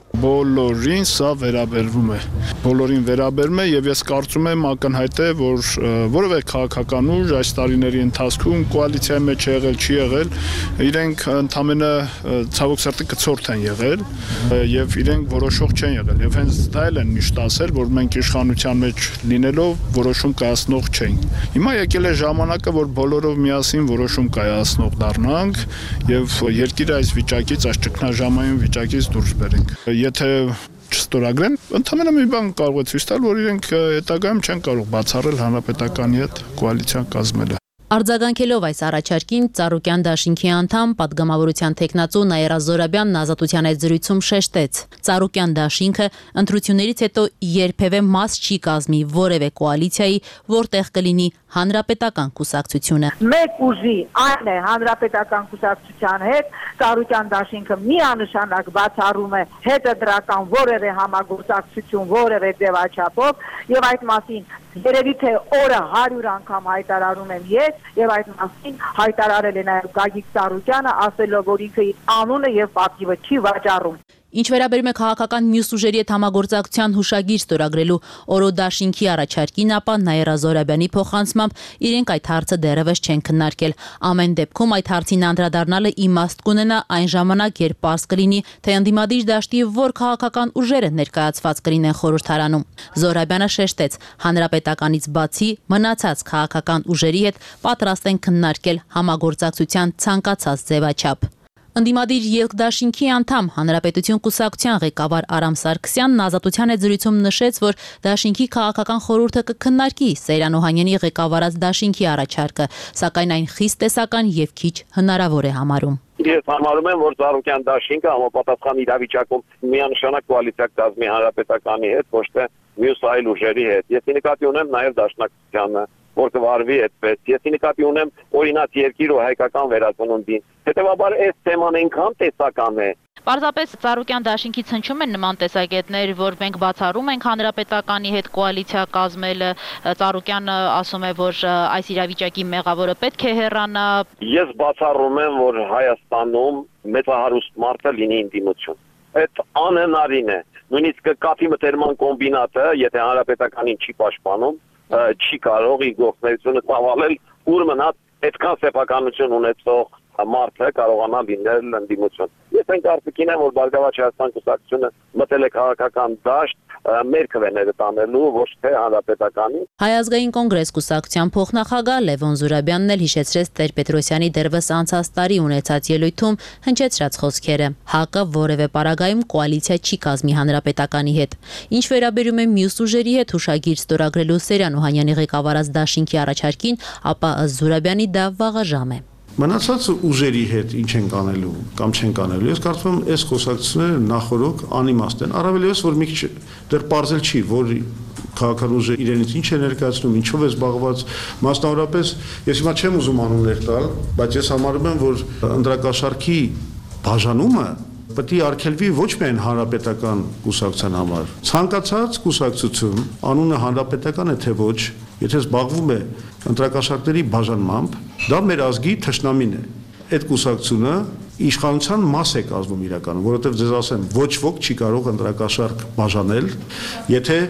Բոլորին սա վերաբերվում է։ Բոլորին վերաբերում է եւ ես կարծում եմ ակնհայտ է, որ որևէ քաղաքական ուժ այս տարիների ընթացքում կոալիցիայի մեջ եղել, չի եղել, իրենք ընդամենը ցավոք սրտի կցորդ են եղել եւ իրենք որոշող չեն եղել։ Եվ հենց դա էլ են միշտ ասել, որ մենք իշխանության մեջ լինելով որոշում կայացնող չենք։ Հիմա եկել է ժամանակը, որ բոլորով միասին որոշում կայացնող դառնանք եւ երկիրը այս վիճակից, այս ճգնաժամային վիճակից դուրս բերենք։ Եթե չստորագրեն, ընդհանրապես մի բան կարող է ցույց տալ, որ իրենք հետագայում չեն կարող բացառել հանրապետականի հետ կոալիցիա կազմելը։ Արձագանքելով այս առաջարկին, Ծառուկյան դաշինքի անդամ պատգամավորության տեխնացու Նաիրա Զորաբյանն Ազատության այդ զրույցում շեշտեց. Ծառուկյան դաշինքը ընտրություններից հետո երբևէ մաս չի կազմի որևէ կոալիցիայի, որտեղ կլինի հանրապետական կուսակցությունը։ Մեկ ուժի, այն է հանրապետական կուսակցության հետ, Ծառուկյան դաշինքը միանշանակ բացառում է հետադրական որևէ համագործակցություն, որևէ ձևաչափով եւ այդ մասին երևի թե օրը հարյուր անգամ հայտարարում եմ ես եւ այդ մասին հայտարարել է նաեւ Գագիկ Ծառուկյանը, ասելով որ ինքը անունը եւ պատիվը չի վաճառում։ Ինչ վերաբերում է քաղաքական մյուս ուժերի հետ համագործակցության հուշագիր ստորագրելու օրոդաշինքի առաջարկին, ապա Նաիրա Զորաբյանի փոխանցմամբ իրենք այդ հարցը դեռևս չեն քննարկել։ Ամեն դեպքում այդ հարցին անդրադառնալը իմաստ կունենա այն ժամանակ, երբ պարզ կլինի, թե ընդդիմադիր դաշտի որ քաղաքական ուժերը ներկայացված կլինեն խորհրդարանում։ Զորաբյանը շեշտեց, հանրապետականից բացի մնացած քաղաքական ուժերի հետ պատրաստ են քննարկել համագործակցության ցանկացած ձևաչափ։ Ընդդիմադիր երկդաշինքի անդամ Հանրապետություն կուսակցության ղեկավար Արամ Սարգսյանն Ազատության այդ զրույցում նշեց, որ դաշինքի քաղաքական խորհուրդը կքննարկի Սեյրան Օհանյանի ղեկավարած դաշինքի առաջարկը, սակայն այն խիստ տեսական եւ քիչ հնարավոր է համարում։ Ես համարում եմ, որ Ծառուկյան դաշինքը համապատասխան իրավիճակում միանշանակ կոալիցիա կազմի հանրապետականի հետ, ոչ թե մյուս այլ ուժերի հետ։ Ես նկատի ունեմ նաեւ դաշնակցությանը, որ կվարվի այդպես։ Ես նկատի ունեմ օրինակ երկիր ու հայկական վերածնունդին։ Հետևաբար այս թեման այնքան տեսական է։ Պարզապես Ծառուկյան դաշինքից հնչում են նման տեսակետներ, որ մենք բացառում ենք հանրապետականի հետ կոալիցիա կազմելը։ Ծառուկյանը ասում է, որ այս իրավիճակի մեղավորը պետք է հեռանա։ Ես բացառում եմ, որ Հայաստանում մեծահարուստ մարդը լինի ընդդիմություն։ Այդ անհնարին է։ Նույնիսկ կաթի մտերման կոմբինատը, եթե հանրապետականին չի պաշտպանում, չի կարող իր գործունեությունը ծավալել, ուր մնաց այդքան սեփականություն ունեցող մարդը կարողանա լինել ընդդիմություն։ Ես այն կարծիքին եմ, որ Բարգավաճ Հայաստան կուսակցությունը մտել է քաղաքական դաշտ մեր քվեները տանելու, ոչ թե հանրապետականի։ Հայ ազգային կոնգրես կուսակցության փոխնախագահ Լևոն Զուրաբյանն էլ հիշեցրեց Տեր-Պետրոսյանի դեռևս անցած տարի ունեցած ելույթում հնչեցրած խոսքերը։ ՀԱԿ-ը որևէ պարագայում կոալիցիա չի կազմի հանրապետականի հետ։ Ինչ վերաբերում է մյուս ուժերի հետ հուշագիր ստորագրելու Սեյրան Օհանյանի ղեկավարած դաշինքի առաջարկին, ապա ըստ Զուրաբյանի դա վաղաժամ է։ Մնացած ուժերի հետ ինչ են կանելու կամ չեն կանելու։ Ես կարծում եմ, այս խոսակցությունները նախորոք անիմաստ են։ Առավելևս որ մի քիչ դեռ պարզել չի, որ քաղաքական ուժը իրենից ինչ է ներկայացնում, ինչով է զբաղված։ Մասնավորապես ես հիմա չեմ ուզում անուններ տալ, բայց ես համարում եմ, որ ընտրակաշառքի բաժանումը պետք է արգելվի ոչ միայն հանրապետական կուսակցության համար։ Ցանկացած կուսակցություն, անունը հանրապետական է թե ոչ, եթե զբաղվում է ընտրակաշառքների բաժանմամբ, դա մեր ազգի թշնամին է։ Այդ կուսակցությունը իշխանության մաս է կազմում իրականում, որովհետև ձեզ ասեմ, ոչ ոք չի կարող ընտրակաշառք բաժանել, եթե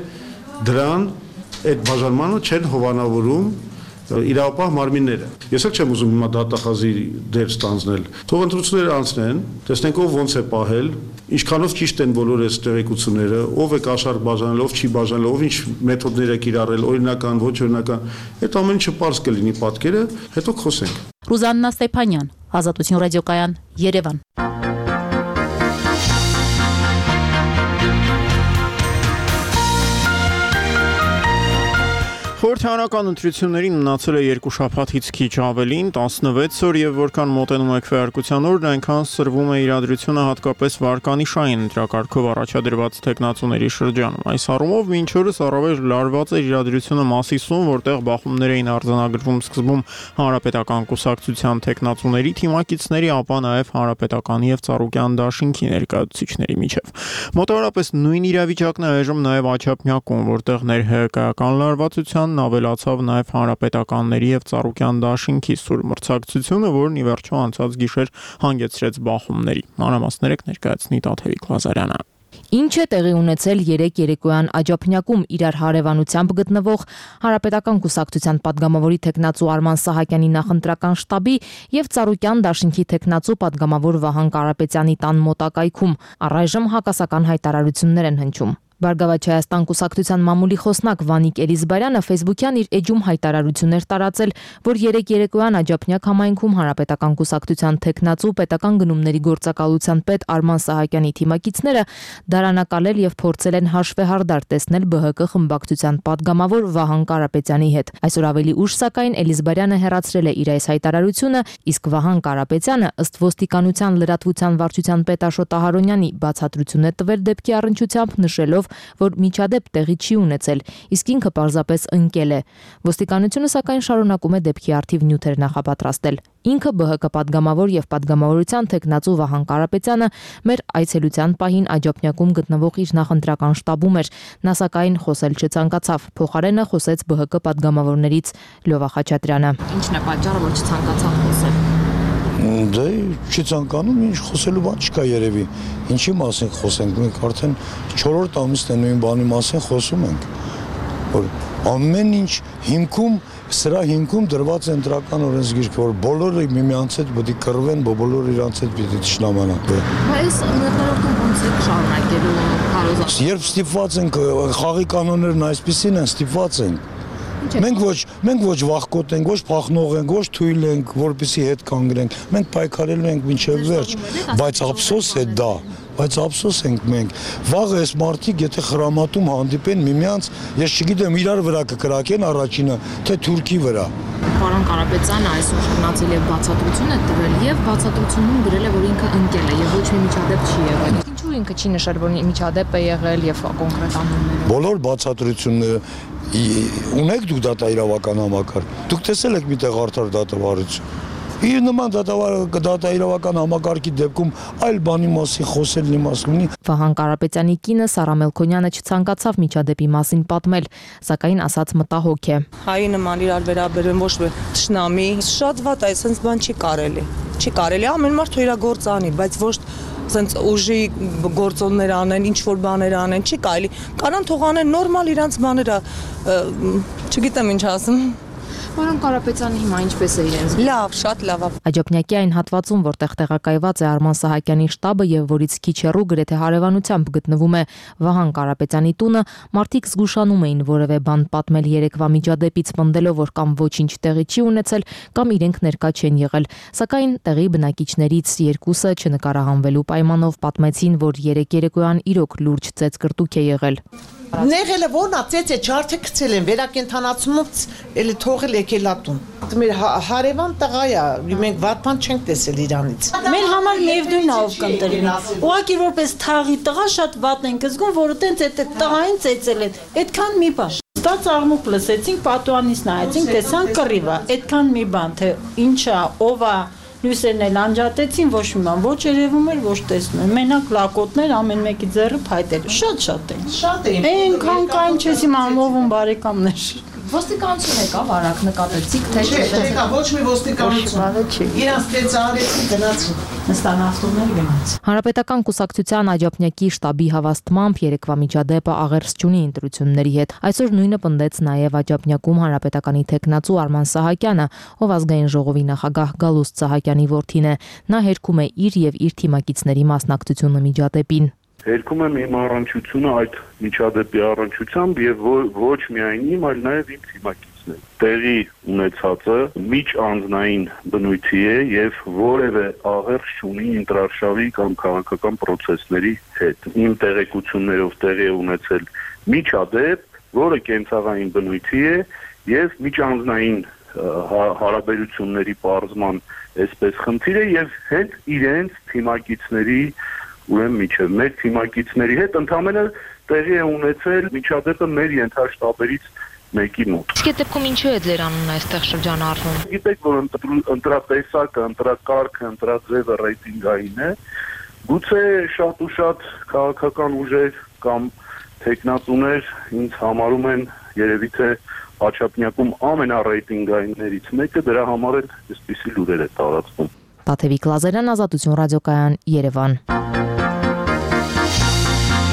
դրան այդ բաժանմանը չեն հովանավորում իրավապահ մարմինները։ Ես էլ չեմ ուզում հիմա դատախազի դեր ստանձնել։ Թող ընտրությունները անցնեն, տեսնենք ով ոնց է պահել, ինչքանով ճիշտ են բոլոր այս տեղեկությունները, ով է կաշառք բաժանել, ով չի բաժանել, ով ինչ մեթոդներ է կիրառել, օրինական, ոչ օրինական։ Այդ ամեն ինչը պարզ կլինի պատկերը, հետո խոսենք։ Ռուզաննա Ստեփանյան, Ազատություն ռադիոկայան, Երևան։ Խորհրդարանական ընտրություններին մնացել է երկու շաբաթից քիչ ավելին, տասնվեց օր, եւ որքան մոտենում է քվեարկության օրն, այնքան սրվում է իրադրությունը հատկապես վարկանիշային ընտրակարգով առաջադրված տեխնացուների շրջանում։ Այս առումով մինչ օրս առավել լարված է իրադրությունը Մասիսում, որտեղ բախումներ էին արձանագրվում սկզբում հանրապետական կուսակցության տեխնացուների թիմակիցների, ապա նաեւ հանրապետականի եւ Ծառուկյան դաշինքի ներկայացուցիչների միջև։ Մոտավորապես նույն իրավիճակն է այժմ նաեւ Աչափնյակում, որտեղ ներհայական լարվածության ավելացավ նաև հանրապետականների եւ Ծառուկյան դաշինքի սուր մրցակցությունը, որն ի վերջո անցած գիշեր հանգեցրեց բախումների։ Մանրամասները կներկայացնի Տաթևիկ Ղազարյանը։ Ինչ է տեղի ունեցել երեք երեկոյան Աջափնյակում իրար հարևանությամբ գտնվող Հանրապետական կուսակցության падգամավորի թեկնածու Արման Սահակյանի նախընտրական շտաբի եւ Ծառուկյան դաշինքի թեկնածու падգամավոր Վահան Կարապետյանի տան մոտակայքում առայժմ հակասական հայտարարություններ են հնչում։ Բարգավաճ Հայաստան կուսակցության մամուլի խոսնակ Վանիկ Էլիզբարյանը Facebook-յան իր էջում հայտարարություններ տարածել, որ երեք երեկոյան Աջափնյակ համայնքում Հանրապետական կուսակցության թեկնածու պետական գնումների գործակալության պետ Արման Սահակյանի թիմակիցները դարանակալել եւ փորձել են հաշվեհարդար տեսնել B H K խմբակցության падգամավոր Վահան Կարապետյանի հետ։ Այսօր ավելի ուշ սակայն Էլիզբարյանը հեռացրել է իր այս հայտարարությունը, իսկ Վահան Կարապետյանը ըստ ոստիկանության լրատվության վարչության պետ Աշոտ Ահարոնյանի բացատրություն է տվել դեպքի առնչությամբ, նշելով, որ միջադեպ տեղի չի ունեցել, իսկ ինքը պարզապես ընկել է։ Ոստիկանությունը սակայն շարունակում է դեպքի առթիվ նյութեր նախապատրաստել։ Ինքը B H K падգամավոր եւ падգամավորության թեկնածու Վահան Կարապետյանը մեր այցելության պահին Աջափնյակում գտնվող իր նախընտրական շտաբում էր։ Նա սակայն խոսել չցանկացավ։ Փոխարենը խոսեց B H K падգամավորներից Լյովա Խաչատրյանը։ Ինչն է պատճառը, որ չցանկացավ խոսել։ Դե չի ցանկանում, ինչ խոսելու բան չկա երևի։ Ինչի մասին խոսենք, մենք արդեն չորրորդ ամիսն է նույն բանի մասին խոսում ենք, որ ամեն ինչ հիմքում, սրա հիմքում դրված է ընտրական օրենսգիրք, որ բոլորը միմյանց հետ պետք է կռվեն, բոլորը իրանց հետ պետք է ճշնամանան։ Բայց մեկնարկում ոնց է շարունակելու հարոզը։ Երբ ստիպված ենք, խաղի կանոններն այսպիսին են, ստիպված ենք։ Մենք ոչ, մենք ոչ վախկոտ ենք, ոչ փախնող ենք, ոչ թույլ ենք, որպեսի հետ կանգնենք։ Մենք պայքարելու ենք մինչև վերջ, բայց ափսոս է դա, բայց ափսոս ենք մենք։ Վաղը այս մարդիկ եթե խրամատում հանդիպեն միմյանց, ես չգիտեմ իրար վրա կկրակեն առաջինը, թե թուրքի վրա։ Պարոն Կարապետյանը այսօր գնացել է բացատրություն է տվել եւ բացատրությունում գրել է, որ ինքը ընկել է եւ ոչ մի միջադեպ չի եղել։ Ինչու ինքը չի նշել, որ միջադեպ է եղել եւ կոնկրետ անունները։ Բոլոր բացատրությունները ունեք դուք դատաիրավական համակարգ։ Դուք տեսել եք միտեղ արդար դատավարություն։ Իր նման դատաիրավական համակարգի դեպքում այլ բանի մասին խոսելն իմաստ ունի։ Վահան Կարապետյանի կինը Սարա Մելքոնյանը չցանկացավ միջադեպի մասին պատմել, սակայն ասաց մտահոգ է։ Հայի նման իրար վերաբերում ոչ մի ճշնամի, շատ վատ է, sense բան չի կարելի։ Չի կարելի, ամեն մարդ իր գործ անի, բայց ոչ sense ուժի գործոններ անեն, ինչ որ բաներ անեն, չի կարելի։ Կանան թող անեն նորմալ իրանց բաները, չգիտեմ ինչ ասեմ։ Պարոն Կարապետյանը հիմա ինչպես է իրենց։ Լավ, շատ լավ։ Աջափնյակի այն հատվածում, որտեղ տեղակայված է Արման Սահակյանի շտաբը եւ որից քիչ հեռու գրեթե հարևանությամբ գտնվում է Վահան Կարապետյանի տունը, մարդիկ զգուշանում էին որևէ բան պատմել երեկվա միջադեպից, պնդելով, որ կամ ոչինչ տեղի չի ունեցել, կամ իրենք ներկա չեն եղել։ Սակայն տեղի բնակիչներից երկուսը չնկարահանվելու պայմանով պատմեցին, որ երեք երեկոյան իրոք լուրջ ծեծկրտուք է եղել։ Նեղելը որնա ծեծե չարթե գցել են վերակենդանացումից էլի թողել եկել ատուն։ Մեր հարևան տղա է, մենք վատ բան չենք տեսել իրանից։ Մեր համար միևնույնն է ով կընտրի։ Ուղղակի որպես թաղի տղա շատ վատ ենք զգում, որը տենց այդ տղային ծեծել են։ Այդքան մի բան։ Ստաց աղմուկ լսեցինք, պատուանից նայեցինք, տեսանք կռիվը։ Այդքան մի բան, թե ինչա, ով է, լույսերն էլ անջատեցին, ոչ մի բան, ոչ երևում էր, ոչ տեսնում էր։ Մենակ լակոտներ, ամեն մեկի ձեռը փայտել։ Շատ-շատ են։ Շատ են։ Այնքան կային չես իմանում ով ում բարեկամներ։ Ոստիկանություն եկավ, արագ նկատեցիք, թե չէ։ Չեկա ոչ մի ոստիկանություն։ Իրանց տեսարեցին գնացին։ Նստան ավտոներ գնաց։ Հանրապետական կուսակցության Աջափնյակի շտաբի հավաստմամբ երեկվա միջադեպը աղերս չունի ընտրությունների հետ։ Այսօր նույնը պնդեց նաև Աջափնյակում Հանրապետականի թեկնածու Արման Սահակյանը, ով ազգային ժողովի նախագահ Գալուստ Սահակյանի որդին է։ Նա հերքում է իր եւ իր թիմակիցների մասնակցությունը միջադեպին։ Հերքում եմ իմ առնչությունը այդ միջադեպի առնչությամբ եւ ոչ միայն իմ, այլ նաեւ իմ թիմակիցներ։ Տեղի ունեցածը միջանձնային բնույթի է եւ որևէ աղերս չունի ինտրարշավի կամ քաղաքական process-ների հետ։ Իմ տեղեկություններով տեղի է ունեցել միջադեպ, որը կենցաղային բնույթի է եւ միջանձնային հարաբերությունների պարզման այսպես խնդիր է եւ հենց իրենց թիմակիցների ուրեմն միջև մեր թիմակիցների հետ ընդհանրապես տեղի է ունեցել միջադեպը մեր ենթաշտաբերից մեկի մոտ։ Իսկ այդ դեպքում ինչու է ձեր անունը այստեղ շրջանառվում։ Գիտեք, որ ընտրատեսակը, ընտրակարգը, ընտրաձևը ռեյտինգային է, գուցե շատ ու շատ քաղաքական ուժեր կամ տեխնատուներ ինձ համարում են երևի թե Աջափնյակում ամենառեյտինգայիններից մեկը, դրա համար էլ այսպիսի լուրեր է տարածվում։ Տաթևիկ Լազարյան, Ազատություն ռադիոկայան, Երևան։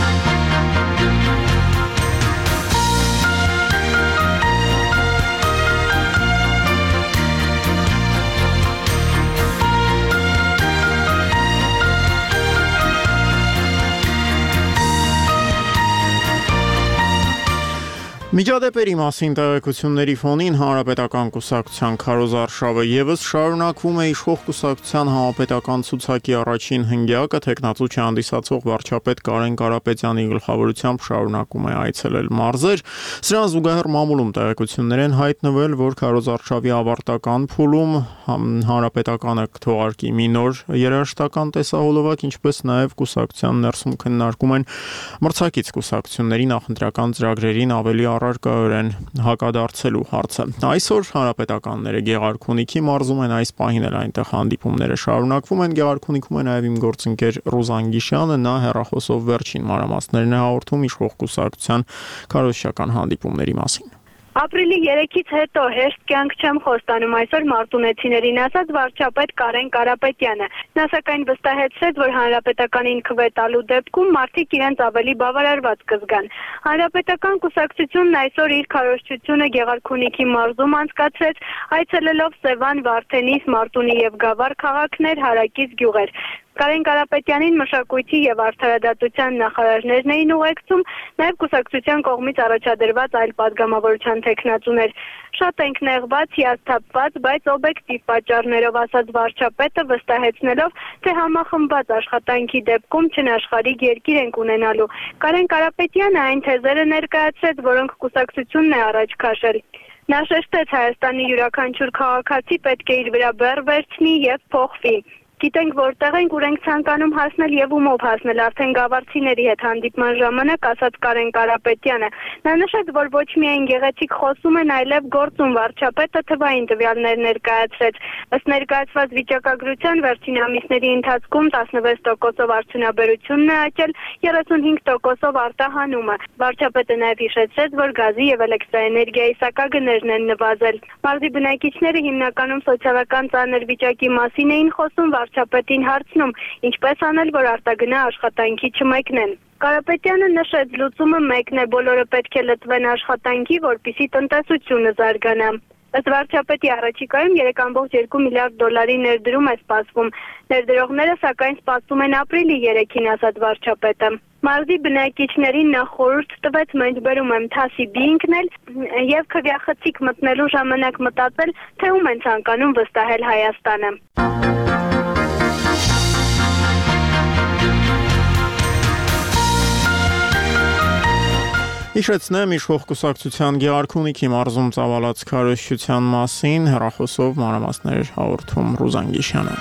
Միջադեպերի մասին տեղեկությունների ֆոնին Հանրապետական կուսակցության քարոզարշավը եւս շարունակվում է իշխող կուսակցության համապետական ցուցակի առաջին հնգյակը տեխնացու չհանդիսացող վարչապետ Կարեն Կարապետյանի գլխավորությամբ շարունակում է այցելել մարզեր։ Սրան զուգահեռ մամուլում տեղեկություններ են հայտնվել, որ քարոզարշավի ավարտական փուլում Հանրապետականը կթողարկի մի նոր երաժշտական տեսահոլովակ, ինչպես նաեւ կուսակցության ներսում քննարկում են մրցակից կուսակցությունների նախընտրական ծրագրերին ավելի առարկայորեն հակադարձելու հարցը։ Այսօր հանրապետականները Գեղարքունիքի մարզում են, այս պահին էլ այնտեղ հանդիպումները շարունակվում են։ Գեղարքունիքում է նաև իմ գործընկեր Ռուզան Գիշյանը, նա հեռախոսով վերջին մանրամասներն է հաղորդում իշխող կուսակցության քարոզչական հանդիպումների մասին։ Ապրիլի երեքից հետո հեշտ կյանք չեմ խոստանում, այսօր մարտունեցիներին, ասաց վարչապետ Կարեն Կարապետյանը։ Նա սակայն վստահեցրեց, որ հանրապետականին քվետալու դեպքում մարդիկ իրենց ավելի բավարարված կզգան։ Հանրապետական կուսակցությունն այսօր իր քարոզչությունը Գեղարքունիքի մարզում անցկացրեց, այցելելով Սևան, Վարդենիս, Մարտունի եւ Գավառ քաղաքներ, հարակից գյուղեր։ Կարեն Կարապետյանին մշակույթի եւ արդարադատության նախարարներն էին ուղեկցում, նաեւ կուսակցության կողմից առաջադրված այլ падգամավորության տեխնացուներ։ Շատ ենք նեղված, հիասթափված, բայց օբյեկտիվ պատճառներով, ասաց վարչապետը, վստահեցնելով, թե համախմբված աշխատանքի դեպքում չնաշխարհիկ երկիր ենք ունենալու։ Կարեն Կարապետյանը այն թեզերը ներկայացրեց, որոնք կուսակցությունն է առաջ քաշել։ Նա շեշտեց, Հայաստանի յուրաքանչյուր քաղաքացի պետք է իր վրա բեռ վերցնի եւ փոխվի։ Գիտենք որտեղ ենք, ուր ենք ցանկանում հասնել եւ ումով հասնել, արդեն գավառցիների հետ հանդիպման ժամանակ ասաց Կարեն Կարապետյանը։ Նա նշեց, որ ոչ միայն գեղեցիկ խոսում են, այլև գործում վարչապետը թվային տվյալներ ներկայացրեց։ Ըստ ներկայացված վիճակագրության վերջին ամիսների ընթացքում տասնվեց տոկոսով արդյունաբերությունն է աճել, երեսունհինգ տոկոսով արտահանումը։ Վարչապետը նաեւ հիշեցրեց, որ գազի եւ էլեկտրաէներգիայի սակագներն են նվազել։ Մարզի բնակիչները հիմնականում սոցիալական ծանր վիճակի մասին էին խոսում, վարչապետին հարցնում, ինչպես անել, որ արտագնա աշխատանքի չմեկնեն։ Կարապետյանը նշեց, լուծումը մեկն է, բոլորը պետք է լծվեն աշխատանքի, որպեսզի տնտեսությունը զարգանա։ Ըստ վարչապետի առաջիկայում երեք կόμma երկու միլիարդ դոլարի ներդրում է սպասվում։ Ներդրողները սակայն սպասում են ապրիլի երեքին, ասաց վարչապետը։ Մարզի բնակիչներին նա խորհուրդ տվեց մեջբերում եմ թասիբի ընկնել եւ քվյախցիկ մտնելու ժամանակ մտածել, թե ում են ցանկանում վստահել Հայաստանը։ Հիշեցնեմ իշխող կուսակցության Գեղարքունիքի մարզում ծավալած քարոզչության մասին հեռախոսով մանրամասներ հաղորդում Ռուզան Գիշյանը։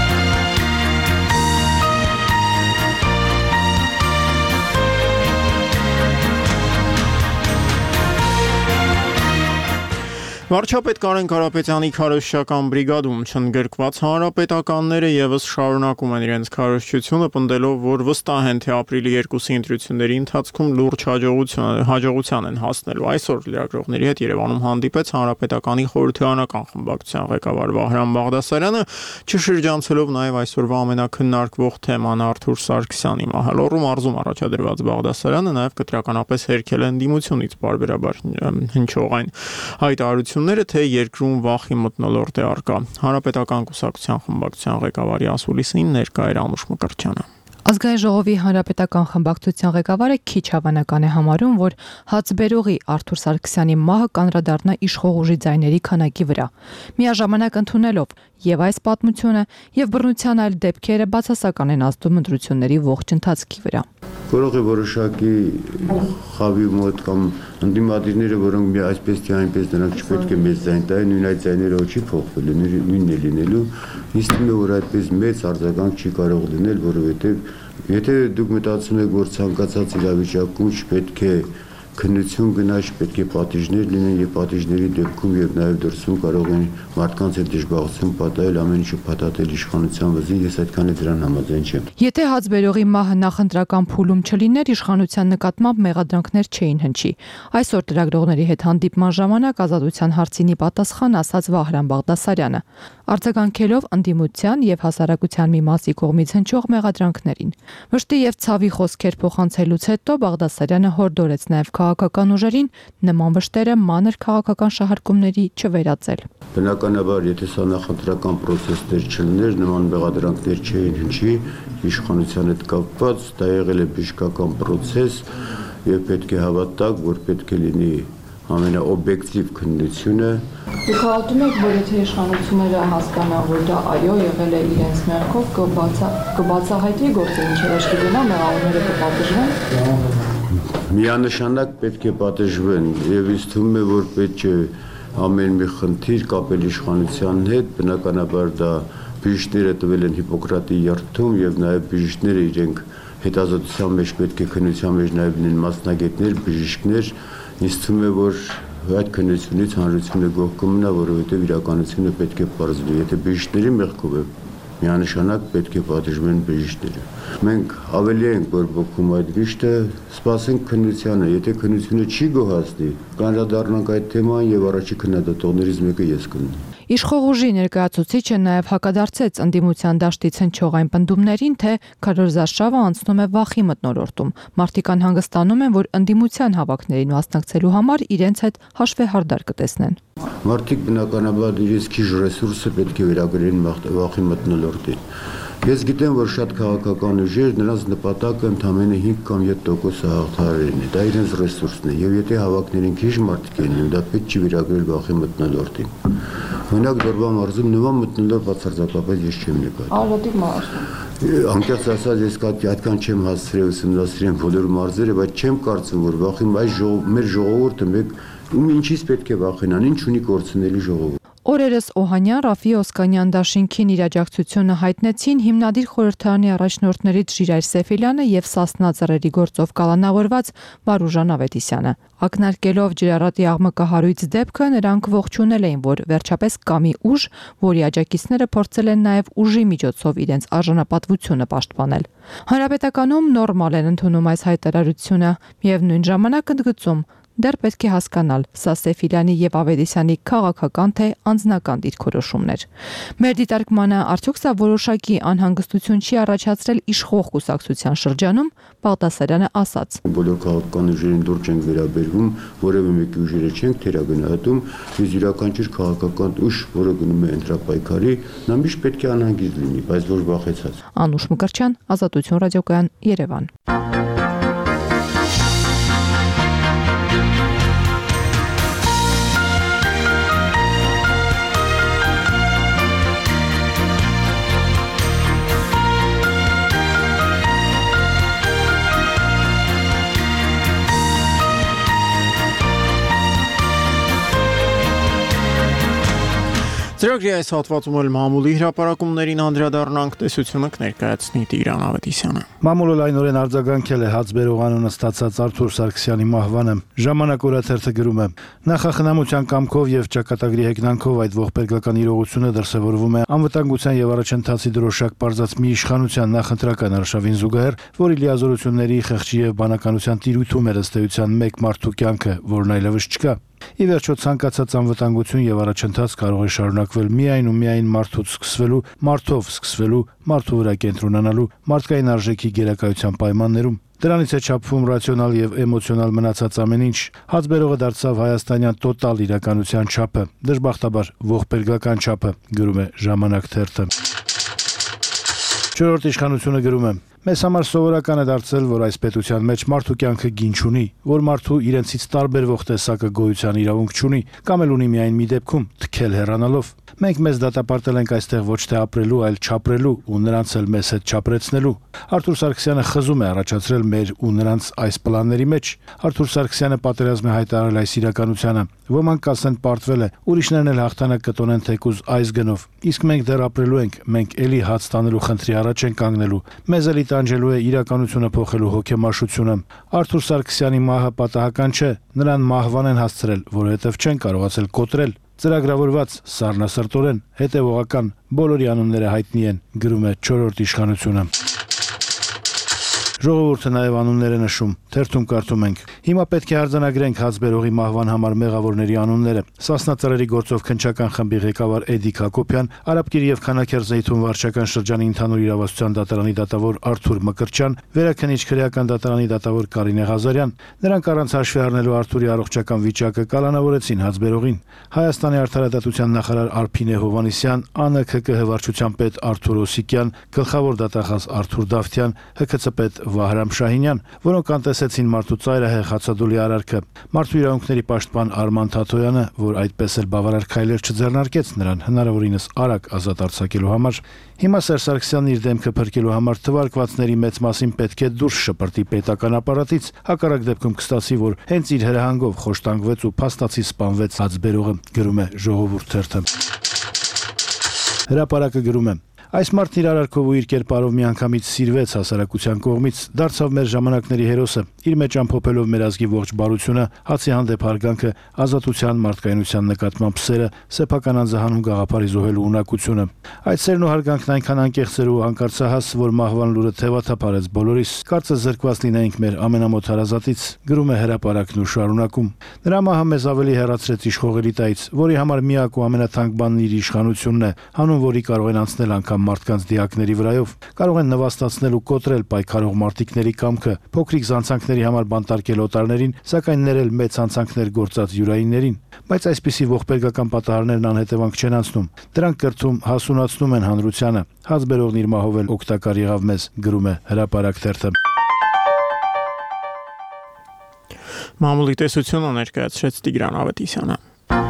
Վարչապետ Կարեն Կարապետյանի քարոզչական բրիգադում չընդգրկված հանրապետականները եւս շարունակում են իրենց քարոզչությունը, պնդելով, որ վստահ են, թե ապրիլի երկուսի ընտրությունների ընթացքում լուրջ հաջողության են հասնելու։ Այսօր լրագրողների հետ Երևանում հանդիպեց հանրապետականի խորհրդարանական խմբակցության ղեկավար Վահրամ Բաղդասարյանը, չշրջանցելով նաեւ այսօրվա ամենակննարկվող թեման Արթուր Սարգսյանի մահալորում մարզում առաջադրված Բաղդասարյանը նաեւ կտրականապես հերքել է ընդդիմությունից բարբերաբար հնչող այն հայտարարություն թե երկրում վախի մթնոլորտ է առկա։ Հանրապետական կուսակցության խմբակցության ղեկավարի ասուլիսին ներկա էր Անուշ Մկրտչյանը։ Ազգային ժողովի հանրապետական խմբակցության ղեկավարը քիչ հավանական է համարում, որ հացբերողի Արթուր Սարգսյանի մահը կանդրադառնա իշխող ուժի ձայների քանակի վրա։ Միաժամանակ ընդունելով եւ այս պատմությունը եւ բռնության այլ դեպքերը բացասական են ազդում ընտրությունների ողջ ընթացքի վրա։ Կարող է որոշակի խավի մոտ կամ ընդդիմադիրները, որոնք մի այսպես թե այնպես նրանք չպետք է մեծ ձայն տային, նույն այդ ձայները չի փոխվել, նույնն է լինելու։ Իսկ թվում է, որ այդպես մեծ արձագանք չի կարող լինել, որովհետեւ եթե դուք մտածում եք, որ ցանկացած իրավիճակում չպետք է քննություն գնա, պետք է պատիժներ լինեն եւ պատիժների դեպքում եւ նաեւ դրսում կարող են մարդկանց հետ դժբախտություն պատահել, ամեն ինչը փաթաթել իշխանության վզին, ես այդքան է դրան համաձայն չեմ։ Եթե հացբերողի մահը նախընտրական փուլում չլիներ, իշխանության նկատմամբ մեղադրանքներ չէին հնչի։ Այսօր լրագրողների հետ հանդիպման ժամանակ ազատության հարցինի պատասխան ասաց Վահրամ Բաղդասարյանը, արձագանքելով ընդդիմության եւ հասարակության մի մասի կողմից հնչող մեղադրանքներին։ Վշտի եւ ցավի խոսքեր փոխանցելուց հետո Բաղդասարյանը հորդորեց նաեւ քաղաքական ուժերին նման վշտերը մանր քաղաքական շահարկումների չվերածել։ Բնականաբար, եթե սա նախընտրական process-ներ չլիներ, նման մեղադրանքներ չէին հնչի իշխանության հետ կապված, դա եղել է բժշկական process եւ պետք է հավատաք, որ պետք է լինի ամենաօբյեկտիվ քննությունը։ Դուք հավատում եք, որ եթե իշխանությունները հասկանան, որ դա այո եղել է իրենց մեղքով, կբացահայտվի գործը, ինչեր աչքի գնա, մեղավորները կպատժվեն։ Միանշանակ պետք է պատժվեն եւ ինձ թվում է, որ պետք է ամեն մի խնդիր կապել իշխանության հետ, բնականաբար դա բժիշկները տվել են Հիպոկրատի երդում եւ նաեւ բժիշկները իրենք հետազոտության մեջ պետք է քննության մեջ նաեւ լինեն մասնագետներ, բժիշկներ, ինձ թվում է, որ այդ քննությունից հանրությունը գոհ կմնա, որովհետեւ իրականությունը պետք է բարձվի, եթե բժիշկների մեղքով է միանշանակ պետք է պատժվեն բժիշկները։ Մենք ավելի ենք բորբոքում այդ վիշտը, սպասենք քննությանը, եթե քննությունը չի գոհացնի, կանրադառնանք այդ թեման եւ առաջի քննադատողներից մեկը ես կլինեմ։ Իշխող ուժի ներկայացուցիչը նաև հակադարձեց ընդդիմության դաշտից հնչող այն պնդումներին, թե քարոզարշավը անցնում է վախի մթնոլորտում։ Մարդիկ անհանգստանում են, որ ընդդիմության հավաքներին մասնակցելու համար իրենց հետ հաշվեհարդար կտեսնեն։ Մարդիկ բնականաբար իրենց քիչ ռեսուրսը պետք է վերագրեն վախի մթնոլորտին։ Ես գիտեմ, որ շատ քաղաքական ուժեր նրանց նպատակը ընդամենը հինգ կամ յոթ տոկոս հաղթահարելն է, դա իրենց ռեսուրսն է, եւ եթե հավաքներին քիչ մարդիկ են լինում, դա պետք չի վերագրել վախի մթնոլորտին։ Օրինակ Դորբա մարզում նման մթնոլորտ բացարձակապես ես չեմ նկատի։ Արոտիկ մարզ։ Անկեղծ ասած, ես այդքան չեմ հասցրել ուսումնասիրել բոլոր մարզերը, բայց չեմ կարծում, որ վախի այս մեր ժողովուրդը մեկ ում ինչից պետք է վախենան, ինչ ունի կորցնելի ժողովուրդ։ Օրերս Օհանյան, Ռաֆի Օսկանյան դաշինքին իր աջակցությունը հայտնեցին հիմնադիր խորհրդարանի առաջնորդներից Ժիրայր Սեֆիլյանը եւ Սասնա ծռերի գործով կալանավորված Վարուժան Ավետիսյանը։ Ակնարկելով ջրառատի աղմկահարույց դեպքը, նրանք ողջունել էին, որ վերջապես կա մի ուժ, որի աջակիցները փորձել են նաեւ ուժի միջոցով իրենց արժանապատվությունը պաշտպանել։ Հանրապետականում նորմալ են ընդունում այս հայտարարությունը, միևնույն ժամանակ ընդգծում դեռ պետք է հասկանալ, սա Սեֆիլյանի եւ Ավետիսյանի քաղաքական թե անձնական դիրքորոշումներ։ Մեր դիտարկմանը արդյոք սա որոշակի անհանգստություն չի առաջացրել իշխող կուսակցության շրջանում, Բաղդասարյանը ասաց. Բոլոր քաղաքական ուժերին դուր չենք վերաբերվում, որևէ մեկի ուժերը չենք թերագնահատում, իսկ յուրաքանչյուր քաղաքական ուժ, որը գնում է ընտրապայքարի, նա միշտ պետք է անհանգիստ լինի, բայց ոչ վախեցած։ Անուշ Մկրտչյան, Ազատություն ռադիոկայան, Երևան։ Ծրագրի այս հատվածում էլ մամուլի հրապարակումներին անդրադառնանք, տեսությունը կներկայացնի Տիգրան Ավետիսյանը։ Մամուլը լայնորեն արձագանքել է հացբերող անունը ստացած Արթուր Սարգսյանի մահվանը։ Ժամանակ օրաթերթը գրում է. Նախախնամության կամքով եւ ճակատագրի հեգնանքով այդ ողբերգական իրողությունը դրսևորվում է անվտանգության եւ առաջընթացի դրոշակ պարզած մի իշխանության նախընտրական արշավին զուգահեռ, որի լիազորությունների, խեղճի եւ բանականության տիրույթում էր ըստ էության մեկ մարդու կյանքը, որն այլևս չկա։ Ի վերջո ցանկացած անվտանգություն եւ առաջընթաց կարող է շարունակվել միայն ու միայն մարդուց սկսվելու, մարդով սկսվելու, մարդու վրա կենտրոնանալու, մարդկային արժեքի գերակայության պայմաններում։ Դրանից է չափվում ռացիոնալ եւ էմոցիոնալ մնացած ամեն ինչ։ Հացբերողը դարձավ հայաստանյան տոտալ իրականության չափը, դժբախտաբար ողբերգական չափը, գրում է Ժամանակ թերթը։ Չորրորդ իշխանությունը գրում է. Մեզ համար սովորական է դարձել, որ այս պետության մեջ մարդու կյանքը գին չունի, որ մարդու իրենցից տարբերվող տեսակը գոյության իրավունք չունի, կամ էլ ունի միայն մի դեպքում՝ թքել հեռանալով։ Մենք մեզ դատապարտել ենք այստեղ ոչ թե ապրելու, այլ չապրելու ու նրանց էլ մեզ հետ չապրեցնելու։ Արթուր Սարգսյանը խզում է առաջացրել մեր ու նրանց այս պլանների մեջ։ Արթուր Սարգսյանը պատերազմ է հայտարարել այս իրականությանը։ Ոմանք կասեն պարտվել է, ուրիշներն էլ հաղթանակ կտոնեն թեկուզ այս գնով։ Իսկ մենք դեռ ապրելու ենք, մենք էլի հաց տանելու խնդրի առաջ ենք կանգնելու։ Մեզ էլի տանջելու է իրականությունը փոխելու հոգեմաշությունը։ Արթուր Սարգսյանի մահը պատահական չէ, նրան մահվան են հասցրել, որովհետև չեն կարողացել կոտրել։ Ծրագրավորված, սառնասրտորեն, հետևողական, բոլորի անունները հայտնի են, գրում է չորրորդ իշխանությունը։ Ժողովուրդը նաև անուններ է նշում, թերթում կարդում ենք. Հիմա պետք է արձանագրենք հացբերողի մահվան համար մեղավորների անունները։ Սասնա ծռերի գործով քննչական խմբի ղեկավար Էդիկ Հակոբյան, Արաբկիր եւ Քանաքերձեյթուն վարչական շրջանի ընդհանուր իրավասության դատարանի դատավոր Արթուր Մկրտչյան, Վերաքնիչ քրեական դատարանի դատավոր Կարինե Ղազարյան։ Նրանք առանց հաշվի առնելու Արթուրի առողջական վիճակը կալանավորեցին հացբերողին։ Հայաստանի արդարադատության նախարար Արփինե Հովհաննիսյան, ԱՆՔԿ վարչության պետ Արթուր Օսիկյան, գլխավոր դատախազ Արթուր Դավթյան, ՀՔՑ պետ Վահրամ Շահինյան, որոնք անտեսեցին մարդու ծայրահեղ հացադուլի արարքը։ Մարդու իրավունքների պաշտպան Արման Թաթոյանը, որ այդպես էլ բավարար քայլեր չձեռնարկեց նրան հնարավորինս արագ ազատ արձակելու համար, հիմա Սերժ Սարգսյանն իր դեմքը փրկելու համար թվարկվածների մեծ մասին պետք է դուրս շպրտի պետական ապարատից, հակառակ դեպքում կստացի, որ հենց իր հրահանգով խոշտանգվեց ու փաստացի սպանվեց հացբերողը, գրում է Ժողովուրդ թերթը։ Հրապարակը գրում է. Այս մարդն իր արարքով ու իր կերպարով միանգամից սիրվեց հասարակության կողմից, դարձավ մեր ժամանակների հերոսը, իր մեջ ամփոփելով մեր ազգի ողջ բարությունը, հացի հանդեպ հարգանքը, ազատության, մարդկայնության նկատմամբ սերը, սեփական անձահանուն գաղափարի զոհելու ունակությունը։ Այդ սերն ու հարգանքն այնքան անկեղծ էր ու հանկարծահաս, որ մահվան լուրը թևաթափ արեց բոլորիս, կարծես զրկված լինեինք մեր ամենամոտ հարազատից, գրում է Հրապարակն ու շարունակում։ Նրա մահը մեզ ավելի հեռացրեց իշխող էլիտայից, որի համար միակ ու ամենաթանկ բանն իր իշխանությունն է, հանուն որի կարող են անցնել անգամ մարդկանց դիակների վրայով, կարող են նվաստացնել ու կոտրել պայքարող մարտիկների կամքը, փոքրիկ զանցանքների համար բանտարկել օտարներին, սակայն ներել մեծ հանցանքներ գործած յուրայիններին, բայց այսպիսի ողբերգական պատահարներն անհետևանք չեն անցնում։ Դրանք կրթում հասունացնում են հանրությանը։ Հացբերողն իր մահով էլ օգտակար եղավ մեզ, գրում է Հրապարակ թերթը։ Մամուլի տեսությունը ներկայացրեց Տիգրան Ավետիսյանը։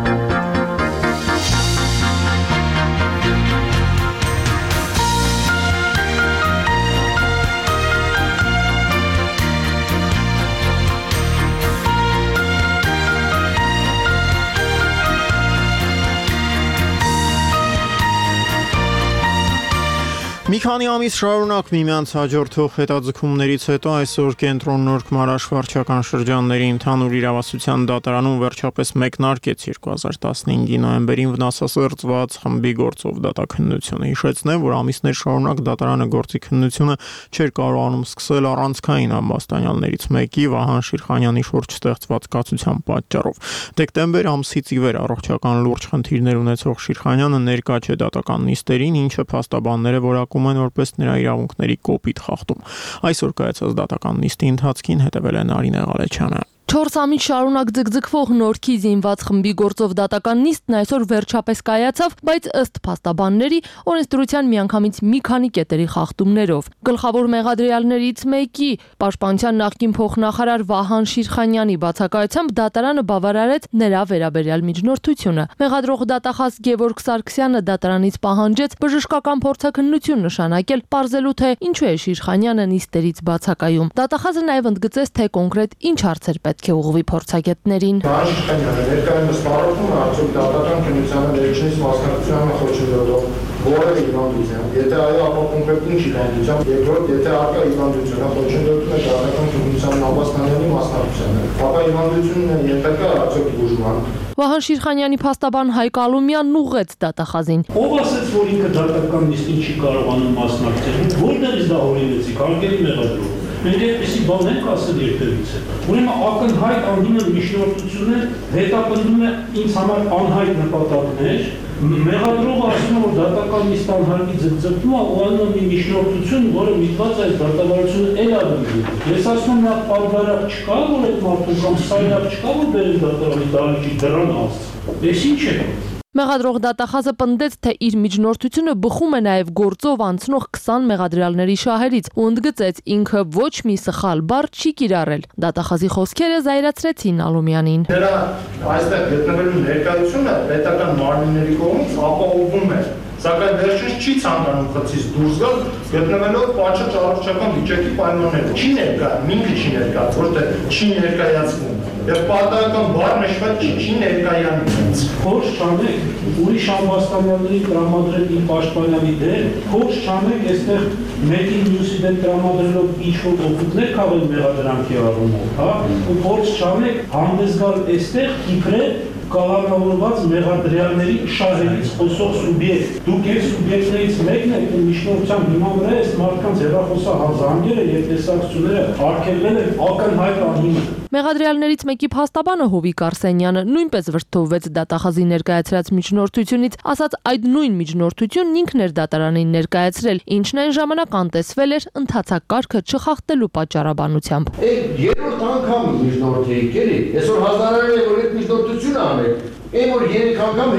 Մի քանի ամիս շարունակ միմյանց հաջորդող հետաձգումներից հետո այսօր Կենտրոն Նորք Մարաշ վարչական շրջանների ընդհանուր իրավասության դատարանում վերջապես մեկնարկեց երկու հազար տասնհինգի նոյեմբերին վնասասրծված խմբի գործով դատաքննությունը։ Հիշեցնեմ, որ ամիսներ շարունակ դատարանը գործի քննությունը չէր կարողանում սկսել առանցքային ամբաստանյալներից մեկի Վահան Շիրխանյանի շուրջ ստեղծված կացության պատճառով։ Դեկտեմբեր ամսից ի վեր առողջական լուրջ խնդիրներ ունեցող Շիրխանյանը ներկա չէ դատական նիստերին, ինչը փաստաբանները որակում են որպես նրա իրավունքների կոպիտ խախտում։ Այսօր կայացած դատական նիստի ընթացքին հետևել է Նարինե Ղալեչյանը։ Չորս ամիս շարունակ ձգձգվող Նորքի զինված խմբի գործով դատական նիստն այսօր վերջապես կայացավ, բայց ըստ փաստաբանների օրենսդրության միանգամից մի քանի կետերի խախտումներով։ Գլխավոր մեղադրյալներից մեկի Պաշտպանության նախկին փոխնախարար Վահան Շիրխանյանի բացակայությամբ դատարանը բավարարեց նրա վերաբերյալ միջնորդությունը։ Մեղադրող դատախազ Գևորգ Սարգսյանը դատարանից պահանջեց բժշկական փորձաքննություն նշանակել, պարզելու թե ինչու է Շիրխանյանը նիստերից բացակայում։ Դատախազը նաև ընդգծեց, թե կոնկրետ ինչ հարցեր պետք է ուղղվի փորձագետներին։ Շիրխանյանը ներկայումս բարոյում է արդյոք դատական քննությանը ներքնից մասնակցությանը խոչընդոտող որևէ հիվանդության։ Եթե այո, ապա կոնկրետ ինչ հիվանդության։ Երկրորդ, եթե արկա հիվանդությունը խոչընդոտում է դատական քննության ամբաստանյալի մասնակցությանը, ապա հիվանդությունն ենթակա արդյոք բուժման։ Վահան Շիրխանյանի փաստաբան Հայկ Ալումյանն ուղղեց դատախազին։ Ով ասաց, որ ինքը դատական նիստին չի կարողանում մասնակցել։ Որտեղից դա օրինեցի, հարգելի մեղադրող։ Մենք այդպեսի բան ենք ասել երբևիցե։ Ուրեմն ակնհայտ անդունդը միջնորդությունը հետապնդում է ինձ համար անհայտ նպատակներ։ Մեղադրողը ասում է, որ դատական նիստ անհարգի ձգձգվում է ու անում մի միջնորդություն, որը միտված այս դատավարությունը էլ ավելի։ Ես ասում եմ, նա պարբերակ չկա, որ այդ մարդուն կամ սայլակ չկա, որ բերել դատարանի դահլիճի դռան հասցը։ Էս ինչ է։ Մեղադրող դատախազը պնդեց, թե իր միջնորդությունը բխում է նաև գործով անցնող քսան մեղադրյալների շահերից ու ընդգծեց, ինքը ոչ մի սխալ բառ չի կիրառել։ Դատախազի խոսքերը զայրացրեցին Ալումյանին։ Նրա այստեղ գտնվելու ներկայությունը պետական մարմինների կողմից ապահովում է, սակայն վերջինս չի ցանկանում խցից դուրս գալ, գտնվելով պատշաճ առողջական վիճակի պայմաններում։ Չի ներկա, ինքը չի ներկա, ոչ թե չի ներկայացվում։ Եվ պատահական բառ նշված չի, չի ներկայանում։ Փորձ չանեք ուրիշ ամբաստանյալների տրամադրել իր պաշտպանյալի դեր, փորձ չանեք այստեղ մեկի մյուսի դեմ տրամադրելով ինչ-որ օգուտներ քաղել մեղադրանքի առումով, հա, ու փորձ չանեք հանդես գալ այստեղ իբրև կալանավորված մեղադրյալների շահերից խոսող սուբյեկտ։ Դուք այս սուբյեկտներից մեկն եք ու միջնորդության հիման վրա այս մարդկանց հեռախոսահազանգերը եւ տեսակցությունները արգելվել են ակնհայտ անհիմն։ Մեղադրյալներից մեկի փաստաբանը Հովիկ Արսենյանը նույնպես վրդովվեց դատախազի ներկայացրած միջնորդությունից, ասաց այդ նույն միջնորդությունն ինքն էր դատարանին ներկայացրել, ինչն այն ժամանակ անտեսվել էր ընթացակարգը չխախտելու պատճառաբանությամբ։ Այդ երրորդ անգամ միջնորդ եք էլի, այսօր հազարավոր է որ այդ միջնորդությունը անեք, այն որ երեք անգամ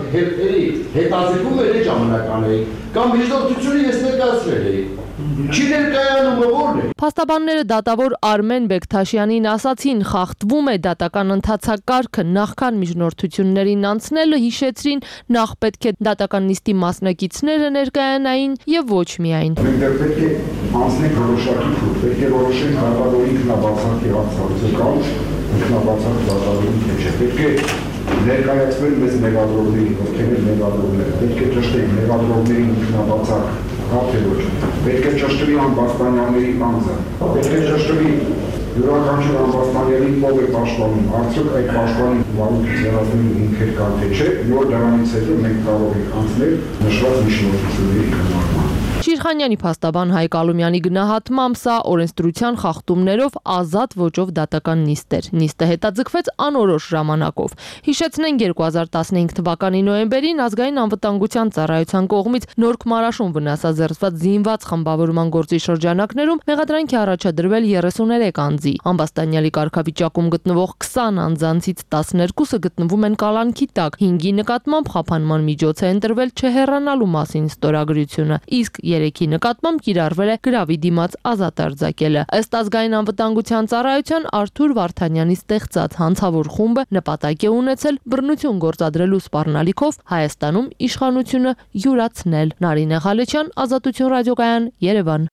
հետազեկում էր այդ ժամանակ անեի, կամ միջնորդությունը ես ներկայացրել էի։ Չի ներկայանում ո՞րն է։ Փաստաբանները դատավոր Արմեն Բեկթաշյանին ասացին, խախտվում է դատական ընթացակարգը, նախքան միջնորդություններին անցնելը հիշեցրին, նախ պետք է դատական նիստի մասնակիցները ներկայանային եւ ոչ միայն։ Մենք դեռ պետք է անցնենք որոշակի փուլ, պետք է որոշենք դատավորի ինքնաբացակ եղած հարցը կամ ինքնաբացակ դատավորի թե չէ։ Պետք է ներկայացվել մեզ մեղադրողների, ովքեր են մեղադրողները, պետք է ճշտենք մեղադրողների ինքնաբացակ կապ թե ոչ, պետք է ճշտվի Ամբաստանյանների անձը, պետք է ճշտվի յուրաքանչյուր Ամբաստանյանի ով է պաշտպանում, արդյոք այդ պաշտպանի վարույթից հեռացնելու հիմքեր կան թե չէ, որ դրանից հետո մենք կարող ենք անցնել նշված միջնորդությունների քննարկման։ Շիրխանյանի փաստաբան Հայկ Ալումյանի գնահատմամբ սա օրենսդրության խախտումներով ազատ ոճով դատական նիստ էր։ Նիստը հետաձգվեց անորոշ ժամանակով։ Հիշեցնենք երկու հազար տասնհինգ թվականի նոյեմբերին ազգային անվտանգության ծառայության կողմից Նորք Մարաշում վնասազերծված զինված խմբավորման գործի շրջանակներում մեղադրանք է առաջադրվել երեսուներեք անձի։ Ամբաստանյալի կարգավիճակում գտնվող քսան անձանցից տասներկուսը գտնվում են կալանքի տակ։ հինգի նկատմամբ խափանման միջոց է ընտրվել չհեռանալու մասին ստորագրությունը, իսկ երեքի նկատմամբ կիրառվել է գրավի դիմաց ազատ արձակելը։ Ըստ ազգային անվտանգության ծառայության Արթուր Վարդանյանի ստեղծած հանցավոր խումբը նպատակ է ունեցել բռնություն գործադրելու սպառնալիքով Հայաստանում իշխանությունը յուրացնել։ Նարինե Ղալեչյան, Ազատություն ռադիոկայան, Երևան։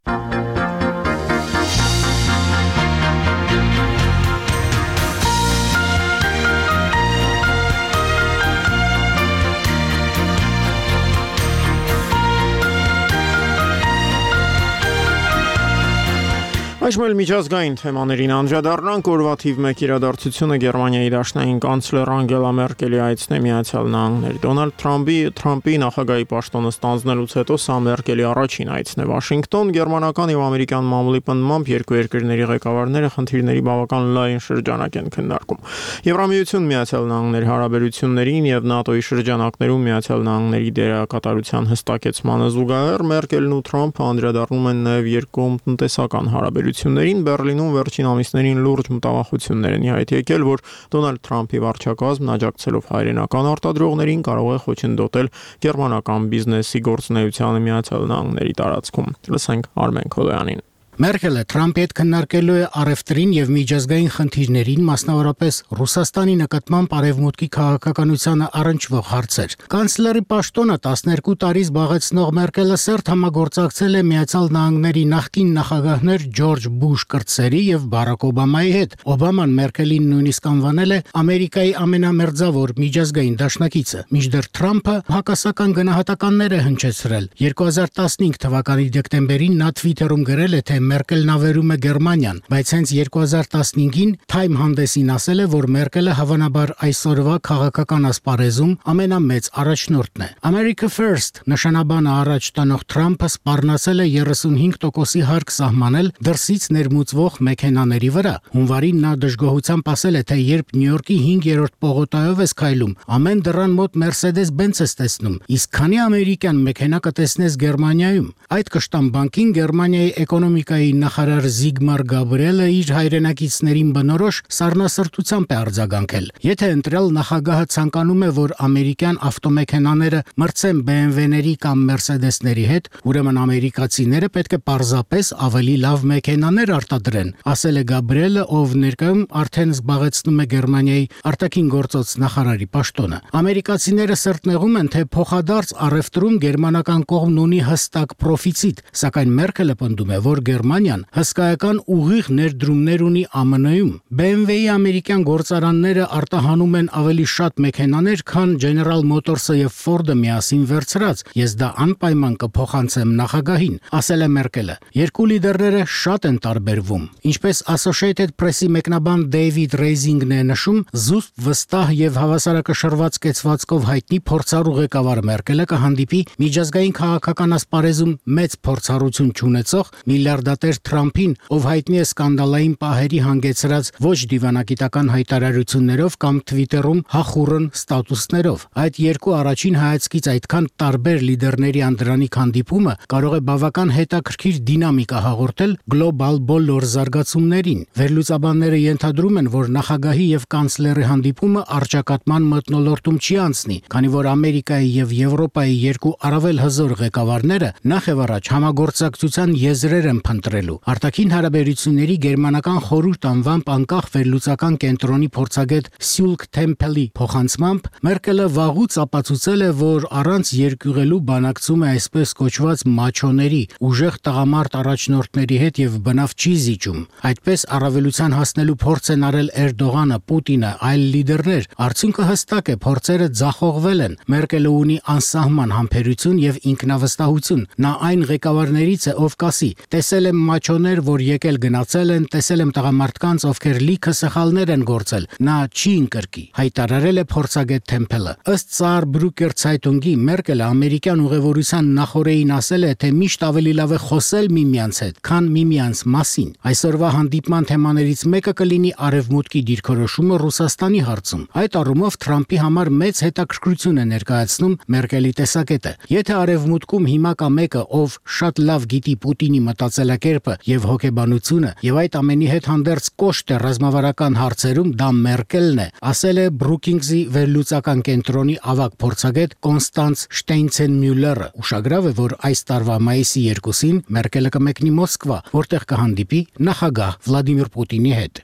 Այժմ միջազգային թեմաներին անդրադառնանք, օրվա թիվ մեկ իրադարձությունը Գերմանիայի դաշնային կանցլեր Անգելա Մերկելի այցն է Միացյալ Նահանգներ։ Դոնալդ Թրամփի Թրամփի նախագահի պաշտոնը ստանձնելուց հետո սա Մերկելի առաջին այցն է Վաշինգտոն։ Գերմանական եւ ամերիկյան մամուլի պնդմամբ երկու երկրների ղեկավարները խնդիրների բավական լայն շրջանակ են քննարկում։ Եվրամիություն Միացյալ Նահանգների հարաբերություններին եւ ՆԱՏՕ-ի շրջանակներում Միացյալ Նահանգների դերակատարության հստակեցմանը զուգահեռ Մերկելն ու Թրամփը անդրադառնում են նաեւ երկկողմ տնտեսական հարաբերություններին։ Բերլինում վերջին ամիսներին լուրջ մտավախություններ են իհայտ եկել, որ Դոնալդ Թրամփի վարչակազմն աջակցելով հայրենական արտադրողներին կարող է խոչընդոտել գերմանական բիզնեսի գործունեությանը Միացյալ Նահանգների տարածքում։ Լսենք Արմեն Քոլոյանին։ Մերկելը Թրամփի հետ քննարկելու է առևտրին եւ միջազգային խնդիրներին, մասնավորապես Ռուսաստանի նկատմամբ արևմուտքի քաղաքականությանը առնչվող հարցեր։ Կանցլերի պաշտոնը տասներկու տարի զբաղեցնող Մերկելը սերտ համագործակցել է Միացյալ Նահանգների նախկին նախագահներ Ջորջ Բուշ կրտսերի եւ Բարակ Օբամայի հետ։ Օբաման Մերկելին նույնիսկ անվանել է Ամերիկայի ամենամերձավոր միջազգային դաշնակիցը, մինչդեռ Թրամփը հակասական գնահատականներ է հնչեցրել։ երկու հազար տասնհինգ թվականի դեկտեմբերին նա Twitter-ում գրել է, թե Մերկելն ավերում է Գերմանիան, բայց հենց երկու հազար տասնհինգին Time հանդեսին ասել է, որ Մերկելը հավանաբար այսօրվա քաղաքական ասպարեզում ամենամեծ առաջնորդն է։ America First նշանաբանը առաջ տանող Թրամփը սպառնացել է երեսունհինգ տոկոսի հարկ սահմանել դրսից ներմուծվող մեքենաների վրա։ Հունվարին նա դժգոհությամբ ասել է, թե երբ Նյու Յորքի հինգերորդ պողոտայով ես քայլում, ամեն դռան մոտ Mercedes-Benz ես տեսնում, իսկ քանի ամերիկյան մեքենա կտեսնես Գերմանիայում։ Այդ կշտամբանքին Գերմանիայի էկոնոմիկայի նախարար Զիգմար Գաբրիելը իր հայրենակիցներին բնորոշ սառնասրտությամբ է արձագանքել։ Եթե ընտրյալ նախագահը ցանկանում է, որ ամերիկյան ավտոմեքենաները մրցեն B M W-ների կամ Mercedes-ների հետ, ուրեմն ամերիկացիները պետք է պարզապես ավելի լավ մեքենաներ արտադրեն, ասել է Գաբրիելը, ով ներկայում արդեն զբաղեցնում է Գերմանիայի արտաքին գործոց նախարարի պաշտոնը։ Ամերիկացիները սրտնեղում են, թե փոխադարձ առևտրում գերմանական կողմն ունի հստակ պրոֆիցիտ, սակայն Մերկելը պնդում է, որ Գերմանիան հսկայական ուղիղ ներդրումներ ունի A M N-ում։ B M W-ի ամերիկյան գործարանները արտահանում են ավելի շատ մեքենաներ, քան General Motors-ը եւ Ford-ը միասին վերցրած։ Ես դա անպայման կփոխանցեմ նախագահին, ասել է Մերկելը։ Երկու լիդերները շատ են տարբերվում։ Ինչպես Associated Press-ի մեկնաբան Դեյվիդ Ռեյզինգն է նշում, զուսպ, վստահ եւ հավասարակշռված կեցվածքով հայտնի փորձառու ղեկավար Մերկելը կհանդիպի միջազգային քաղաքական ասպարեզում մեծ փորձառություն չունեցող միլիարդատեր Թրամփին, ով հայտնի է սկանդալային պահերի հանգեցրած ոչ դիվանագիտական հայտարարություններով կամ Twitter-ում հախուռն ստատուսներով։ Այդ երկու առաջին հայացքից այդքան տարբեր լիդերների անդրանիկ հանդիպումը կարող է բավական հետաքրքիր դինամիկա հաղորդել գլոբալ բոլոր զարգացումներին։ Վերլուծաբանները ենթադրում են, որ նախագահի եւ կանցլերի հանդիպումը առճակատման մթնոլորտում չի անցնի, քանի որ Ամերիկայի եւ Եվրոպայի երկու առավել հզոր ղեկավարները նախ եւ առաջ համագործակցության եզրեր են փնտրում ընտրելու։ Արտաքին հարաբերությունների գերմանական խորհուրդ անվամբ անկախ վերլուծական կենտրոնի փորձագետ Սյուլք Թեմփելի փոխանցմամբ Մերկելը վաղուց ապացուցել է, որ առանց երկյուղելու բանակցում է այսպես կոչված մաչոների, ուժեղ տղամարդ առաջնորդների հետ եւ բնավ չի զիջում։ Այդպես առավելության հասնելու փորձ են արել Էրդողանը, Պուտինը, այլ լիդերներ։ Արդյունքը հստակ է, փորձերը ձախողվել են։ Մերկելը ունի անսահման համբերություն եւ ինքնավստահություն։ Նա այն ղեկավարներից է, ով կասի. տեսել եմ մաչոներ, որ եկել գնացել են, տեսել եմ տղամարդկանց, ովքեր լիքը սխալներ են գործել։ Նա չի ընկրկի, հայտարարել է փորձագետ Թեմփելը։ Ըստ Ծար Բրուկեր ցայտունգի Մերկելը ամերիկյան ուղևորության նախորդին ասել է, թե միշտ ավելի լավ է խոսել միմյանց հետ, քան միմյանց մասին։ Այսօրվա հանդիպման թեմաներից մեկը կլինի Արևմուտքի դիրքորոշումը Ռուսաստանի հարցում։ Այդ առումով Թրամփի համար մեծ հետաքրքրություն է ներկայացնում Մերկելի տեսակետը։ Եթե Արևմուտքում հիմա կա մեկը, ով շատ լավ գիտի Պուտինի մտածելակերպը եւ հոգեբանությունը, եւ այդ ամենի հետ հանդերձ կոշտ է ռազմավարական հարցերում, դա Մերկելն է, ասել է Բրուքինգզի վերլուծական կենտրոնի ավագ փորձագետ Կոնստանց Շտեյնցենմյուլլերը։ Ուշագրավ է, որ այս տարվա մայիսի երկուսին Մերկելը կմեկնի Մոսկվա, որտեղ կհանդիպի նախագահ Վլադիմիր Պուտինի հետ։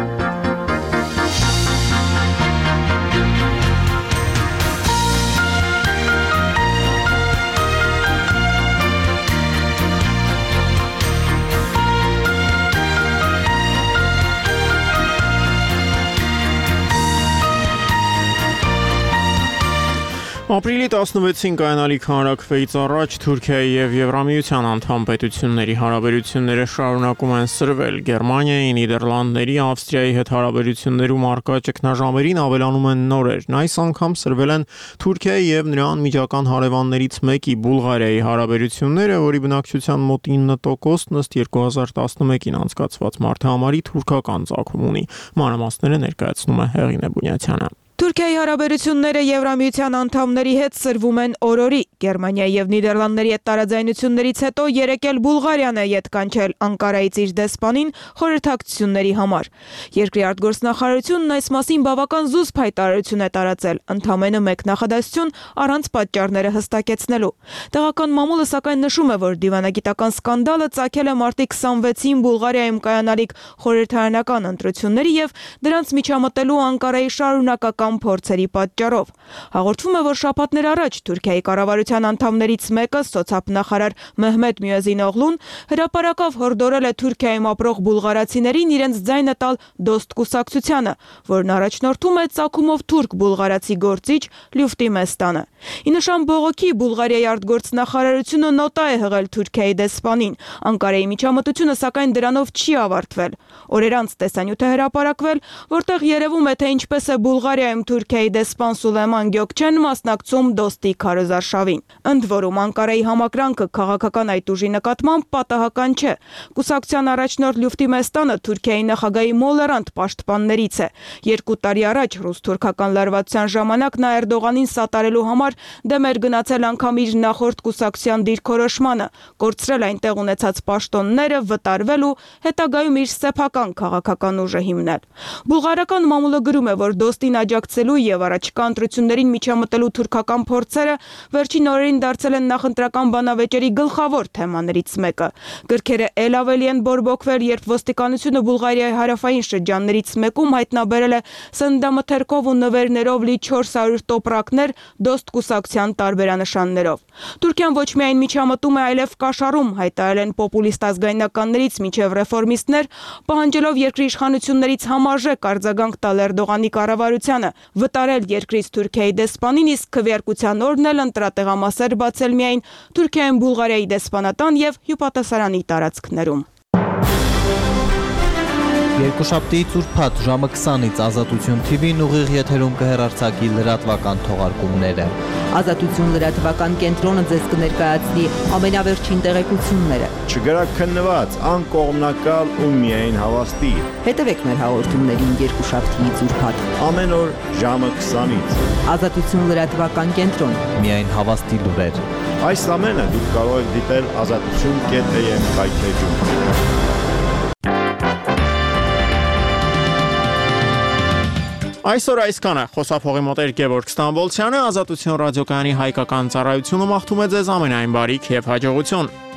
Ապրիլի տասնվեցին կայանալիք հանրաքվեից առաջ Թուրքիայի եւ Եվրամիության անդամ պետությունների հարաբերությունները շարունակում են սրվել։ Գերմանիայի, Նիդերլանդների, Ավստրիայի հետ հարաբերություններում առկա ճգնաժամերին ավելանում են նորերն։ Այս անգամ սրվել են Թուրքիայի եւ նրա անմիջական հարևաններից մեկի Բուլղարիայի հարաբերությունները, որի բնակչության մոտ ինը տոկոսն ըստ երկու հազար տասնմեկին անցկացված մարդահամարի թուրքական ծագում ունի։ Մանրամասները ներկայացնում է Հեղինե Բունյացյանը։ Թուրքիայի հարաբերությունները Եվրամիության անդամների հետ սրվում են օրորի։ Գերմանիայի եւ Նիդերլանդների հետ տարաձայնություններից հետո երեկ էլ Բուլղարիան է ետ կանչել Անկարայից իր դեսպանին խորհրդակցությունների համար։ Երկրի արտգործնախարարությունն այս մասին բավական զուսպ հայտարարություն է տարածել, ընդամենը մեկ նախադասություն առանց պատճառները հստակեցնելու։ Տեղական մամուլը սակայն նշում է, որ դիվանագիտական սկանդալը ծագել է մարտի քսանվեցին Բուլղարիայում կայանալիք խորհրդարանական ընտրությունների եւ դրանց միջամտելու Անկարայի շարունակական փորձերի պատճառով։ Հաղորդվում է, որ շաբաթներ առաջ Թուրքիայի կառավարության անդամներից մեկը սոցիալ-նախարար Մեհմեդ Մյուազինօղլուն հրապարակավ հորդորել է Թուրքիայում ապրող բուլղարացիներին իրենց ձայնը տալ դոստ կուսակցությանը, որն առաջնորդում է ծագումով թուրք բուլղարացի գործիչ Լյուֆտի Մեստանը։ Ի նշան բողոքի Բուլղարիայի արտգործնախարարությունը նոտա է հղել Թուրքիայի դեսպանին։ Անկարայի միջամտությունը սակայն դրանով չի ավարտվել։ Օրեր անց տեսանյութ է հրապարակվել, որտեղ երևում է, թե ինչպես է Բուլղարիայում Թուրքիայի դեսպան Սուլեյման Գյոքչեն մասնակցում դոստի քարոզարշավին։ Ընդ որում Անկարայի համակրանքը քաղաքական այդ ուժի նկատմամբ պատահական չէ։ Կուսակցության առաջնորդ Լյուֆտի Մեստանը Թուրքիայի նախագահի մոլերանտ պաշտպաններից է։ Երկու տարի առաջ ռուս-թուրքական լարվածության ժամանակ նա Էրդողանին սատարելու համար դեմ էր գնացել անգամ իր նախորդ կուսակցության դիրքորոշմանը, կորցրել այնտեղ ունեցած պաշտոնները, վտարվել ու հետագայում իր սեփական քաղաքական ուժը հիմնել։ Բուլղարական մամուլը գրում է, որ դոստին աջակցելու եւ առաջիկա ընտրություններին միջամտելու թուրքական փորձերը վերջին օրերին դարձել են նախընտրական բանավեճերի գլխավոր թեմաներից մեկը։ Գրքերը ել ավելի են բորբոքվել, երբ ոստիկանությունը Բուլղարիայի հարավային շրջաններից մեկում հայտնաբերել է սննդամթերքով ու նվերներով լի չորս հարյուր տոպրակներ դոստ կուսակցության տարբերանշաններով։ Թուրքիան ոչ միայն միջամտում է, այլև կաշառում, հայտարարել են պոպուլիստ ազգայնականներից մինչև ռեֆորմիստներ, պահանջելով երկրի իշխանություններից համարժեք արձագանք տալ Էրդողանի կառավարությանը, վտարել երկրից Թուրքիայի դեսպանին, իսկ քվեարկության օրն էլ ընտրատեղամասեր բացել միայն Թուրքիայում Բուլղարիայի դեսպանատան եւ հյուպատասարանի տարածքներում։ Երկուշաբթի ծուրփաթ ժամը քսանից Ազատություն Թի Վին ուղիղ եթերում կհեռարձակի լրատվական թողարկումները։ Ազատություն լրատվական կենտրոնը ձեզ կներկայացնի ամենավերջին տեղեկությունները։ Չգրաքննված, անկողմնակալ ու միայն հավաստի։ Հետևեք մեր հաղորդումներին երկուշաբթի ծուրփաթ ամեն օր ժամը քսանից։ Ազատություն լրատվական կենտրոն։ Միայն հավաստի լուրեր։ Այս ամենը դուք կարող եք դիտել ազատություն կետ էյ էմ կայքեջում։ Այսօր այսքանը խոսափողի մոտ էր Գևորգ Ստամբոլցյանը, Ազատություն ռադիոկայանի հայկական ծառայությունը մաղթում է ձեզ ամենայն բարիք եւ հաջողություն։